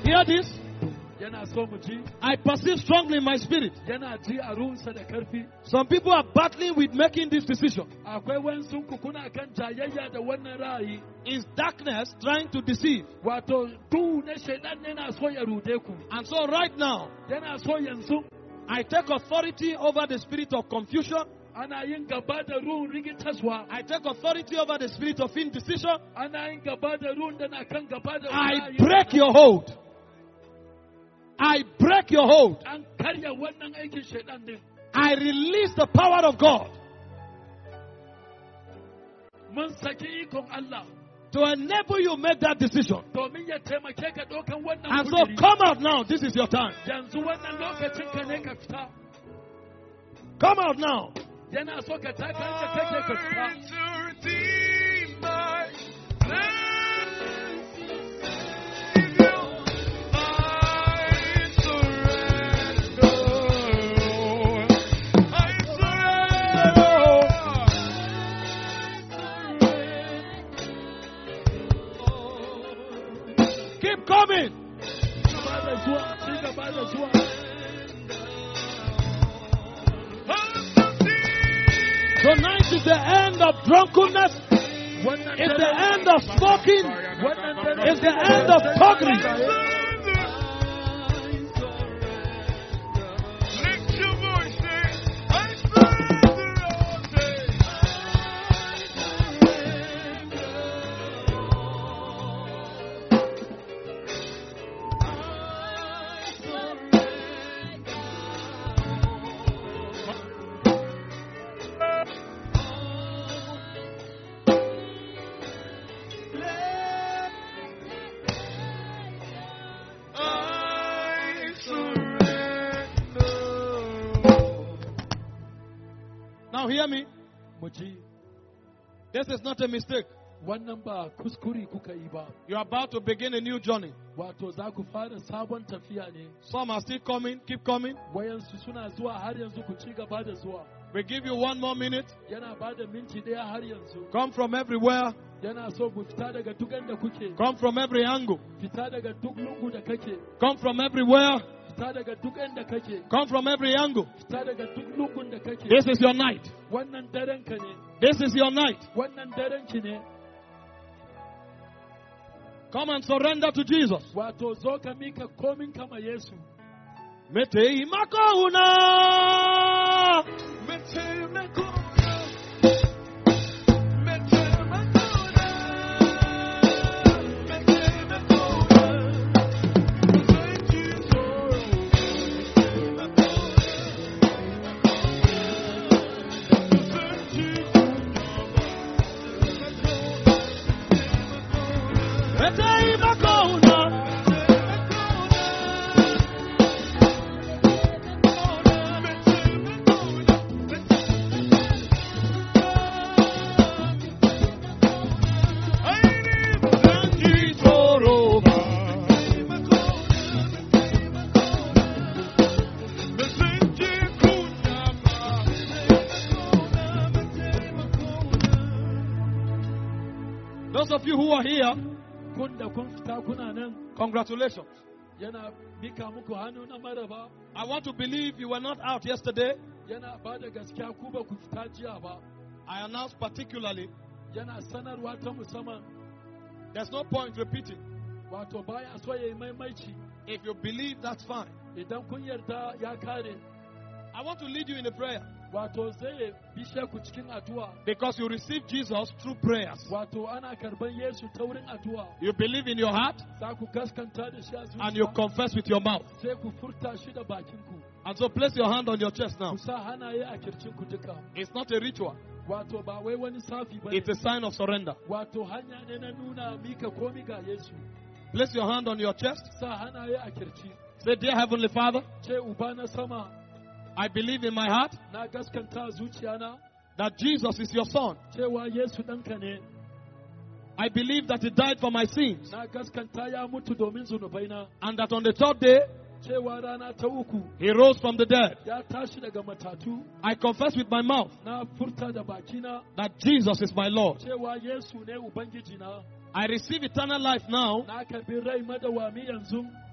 Hear this? Yana so mu ji, I perceive strongly in my spirit. yana ji a ruhunsa da karfi. Some people are battling with making this decision. Akwai wasu ku kuna kan jayayya da wannan ra'ayi. Is darkness trying to deceive? Wato duhu na shaidan yana so ya rude ku. And so right now, Yana so yanzu I take authority over the spirit of confusion. ana yin gaba da ruhun rigitaswa. I take authority over the spirit of indecision. Ana yin gaba da ruhun da na kan gaba da I ra'ayi. break your hold. I break your hold. An karya wannan aikin shaidan din. I release the power of God Mun saki ikon Allah to enable you make that decision. domin ya taimake ka ɗaukan wannan And so kudiri. come out now. This is your time. Yanzu wannan lokacin ka ne ka fita. Come out now. Yana so ka taka inda kake ka fita. To redeem my life. I surrender. I surrender. Keep coming. Gaba da zuwa, ci gaba da zuwa. Tonight is the end of drunkenness. Wannan It's the dare- end of smoking. wannan dare- It's the end of thuggery. Lift your voice, say, I surrender all day. I surrender. Now hear me. Mu ji, This is not a mistake. wannan ba kuskure kuka yi ba. You're about to begin a new journey. Wato za ku fara sabon tafiya ne. Some are still coming. Keep coming. Wayansu suna zuwa har yanzu ku ci gaba da zuwa. We give you one more minute. Yana ba da minti ɗaya har yanzu. Come from everywhere. Yana so ku fita daga duk inda kuke. Come from every angle. Fita daga duk lungu da kake. Come from everywhere. Fita daga duk inda kake. Come from every angle. Fita daga duk lungun da kake. This is your night. Wannan daren ka ne. This is your night. Wannan daren ki ne. Come and surrender to Jesus. Wato zo ka mika komin kama Yesu. Mete imakauna. Mete me cura. Mete me cura. Mete me cura. Thank you, Mete imakauna. Those of you who are here, Kun da kun fita kuna nan. congratulations. Yana mika muku hannu na maraba. I want to believe you were not out yesterday. Yana ba da gaskiya ku ba ku fita jiya ba. I announce particularly, Yana sanarwa ta musamman. there's no point repeating. Wato baya so ya yi maimaici. If you believe, that's fine. Idan kun yarda ya kare. I want to lead you in a prayer Wato zai bishe ku cikin addu'a. because you receive Jesus through prayers. Wato ana karban Yesu ta wurin addu'a. You believe in your heart Za ku gaskanta da shi a and you zuciya. confess with your mouth. Sai ku furta shi da bakinku. And so place your hand on your chest now. Ku sa hanaye a kirjinku duka. It's not a ritual, Wato ba wai wani safi ba it's ne. a sign of surrender. Wato hanya ne na nuna mika komi ga Yesu. Place your hand on your chest. Sa hanaye a kirji. Say, Dear Heavenly Father, Ce Uba na sama, I believe in my heart na gaskanta a zuciyana that Jesus is your Son. cewa Yesu ɗanka ne. I believe that He died for my sins Na gaskanta ya mutu domin zunubaina. and that on the third day Cewa rana ta uku He rose from the dead. ya tashi daga matatu. I confess with my mouth Na furta da bakina that Jesus is my Lord. cewa Yesu ne Ubangijina. I receive eternal life now Na karbi rai madawami yanzu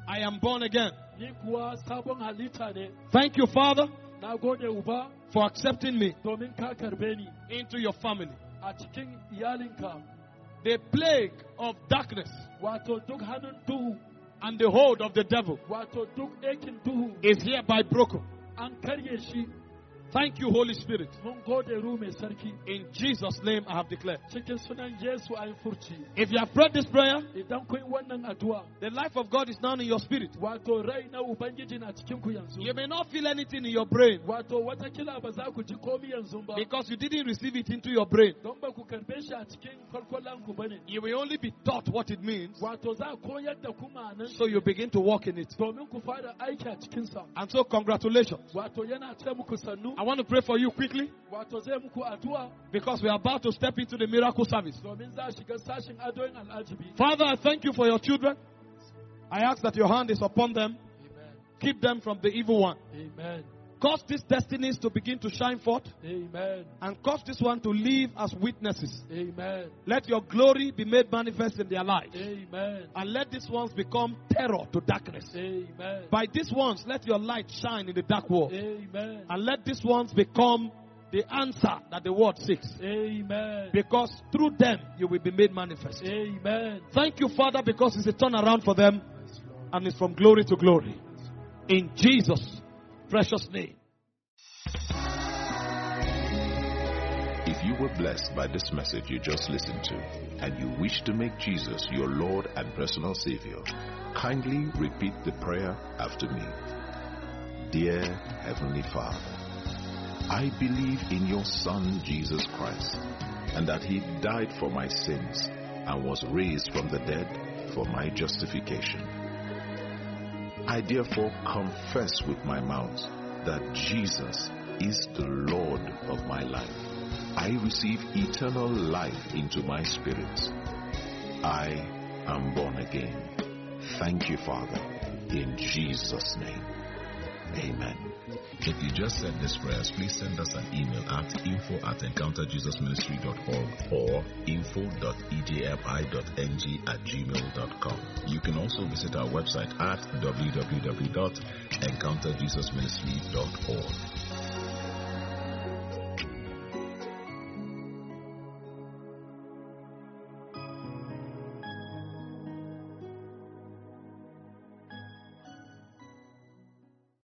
I am born again. Ni kuwa sabon halitta ne. Thank you, Father, Na gode Uba for accepting me domin ka karbe ni into your family. a cikin iyalinka. The plague of darkness Wato duk hannun duhu, and the hold of the devil wato duk aikin duhu is hereby broken. an karye shi. Thank you, Holy Spirit. Mun gode Ruhu Mai Sarki. In Jesus' name I have declared. Cikin sunan Yesu an furci. If you have prayed this prayer, Idan kun yi wannan addu'a, the life of God is now in your spirit. wato rai na Ubangiji na cikin ku yanzu. You may not feel anything in your brain Wato watakila ba za ku ji komi yanzu ba. because you didn't receive it into your brain. Don ba ku karbe shi a cikin kwalkwalanku ba ne. You will only be taught what it means, Wato za a koyar da ku ma'anan so you begin to walk in it. domin ku fara aiki a cikinsa. And so, congratulations. Wato yana ce muku sannu. I want to pray for you quickly Wato zai muku addu'a because we are about to step into the miracle service. domin za a shiga sashin adoyin al'ajibi. Father, I thank you for your children. I ask that your hand is upon them. Amen. Keep them from the evil one. Amen. Cause these destinies to begin to shine forth Amen. and cause this one to live as witnesses. Amen. Let your glory be made manifest in their lives. Amen. And let these ones become terror to darkness. Amen. By these ones, let your light shine in the dark world. Amen. And let these ones become the answer that the world seeks. Amen. Because through them, you will be made manifest. Amen. Thank you, Father, because it's a turnaround for them and it's from glory to glory. In Jesus' precious name. If you were blessed by this message you just listened to, and you wish to make Jesus your Lord and personal Savior, kindly repeat the prayer after me. Dear Heavenly Father, I believe in your Son, Jesus Christ, and that he died for my sins and was raised from the dead for my justification. I therefore confess with my mouth that Jesus is the Lord of my life. I receive eternal life into my spirit. I am born again. Thank you, Father, in Jesus' name. Amen. If you just said this prayers, please send us an email at info at encounter jesus ministry dot org or info dot e j f i dot n g at gmail dot com. You can also visit our website at w w w dot encounter jesus ministry dot org.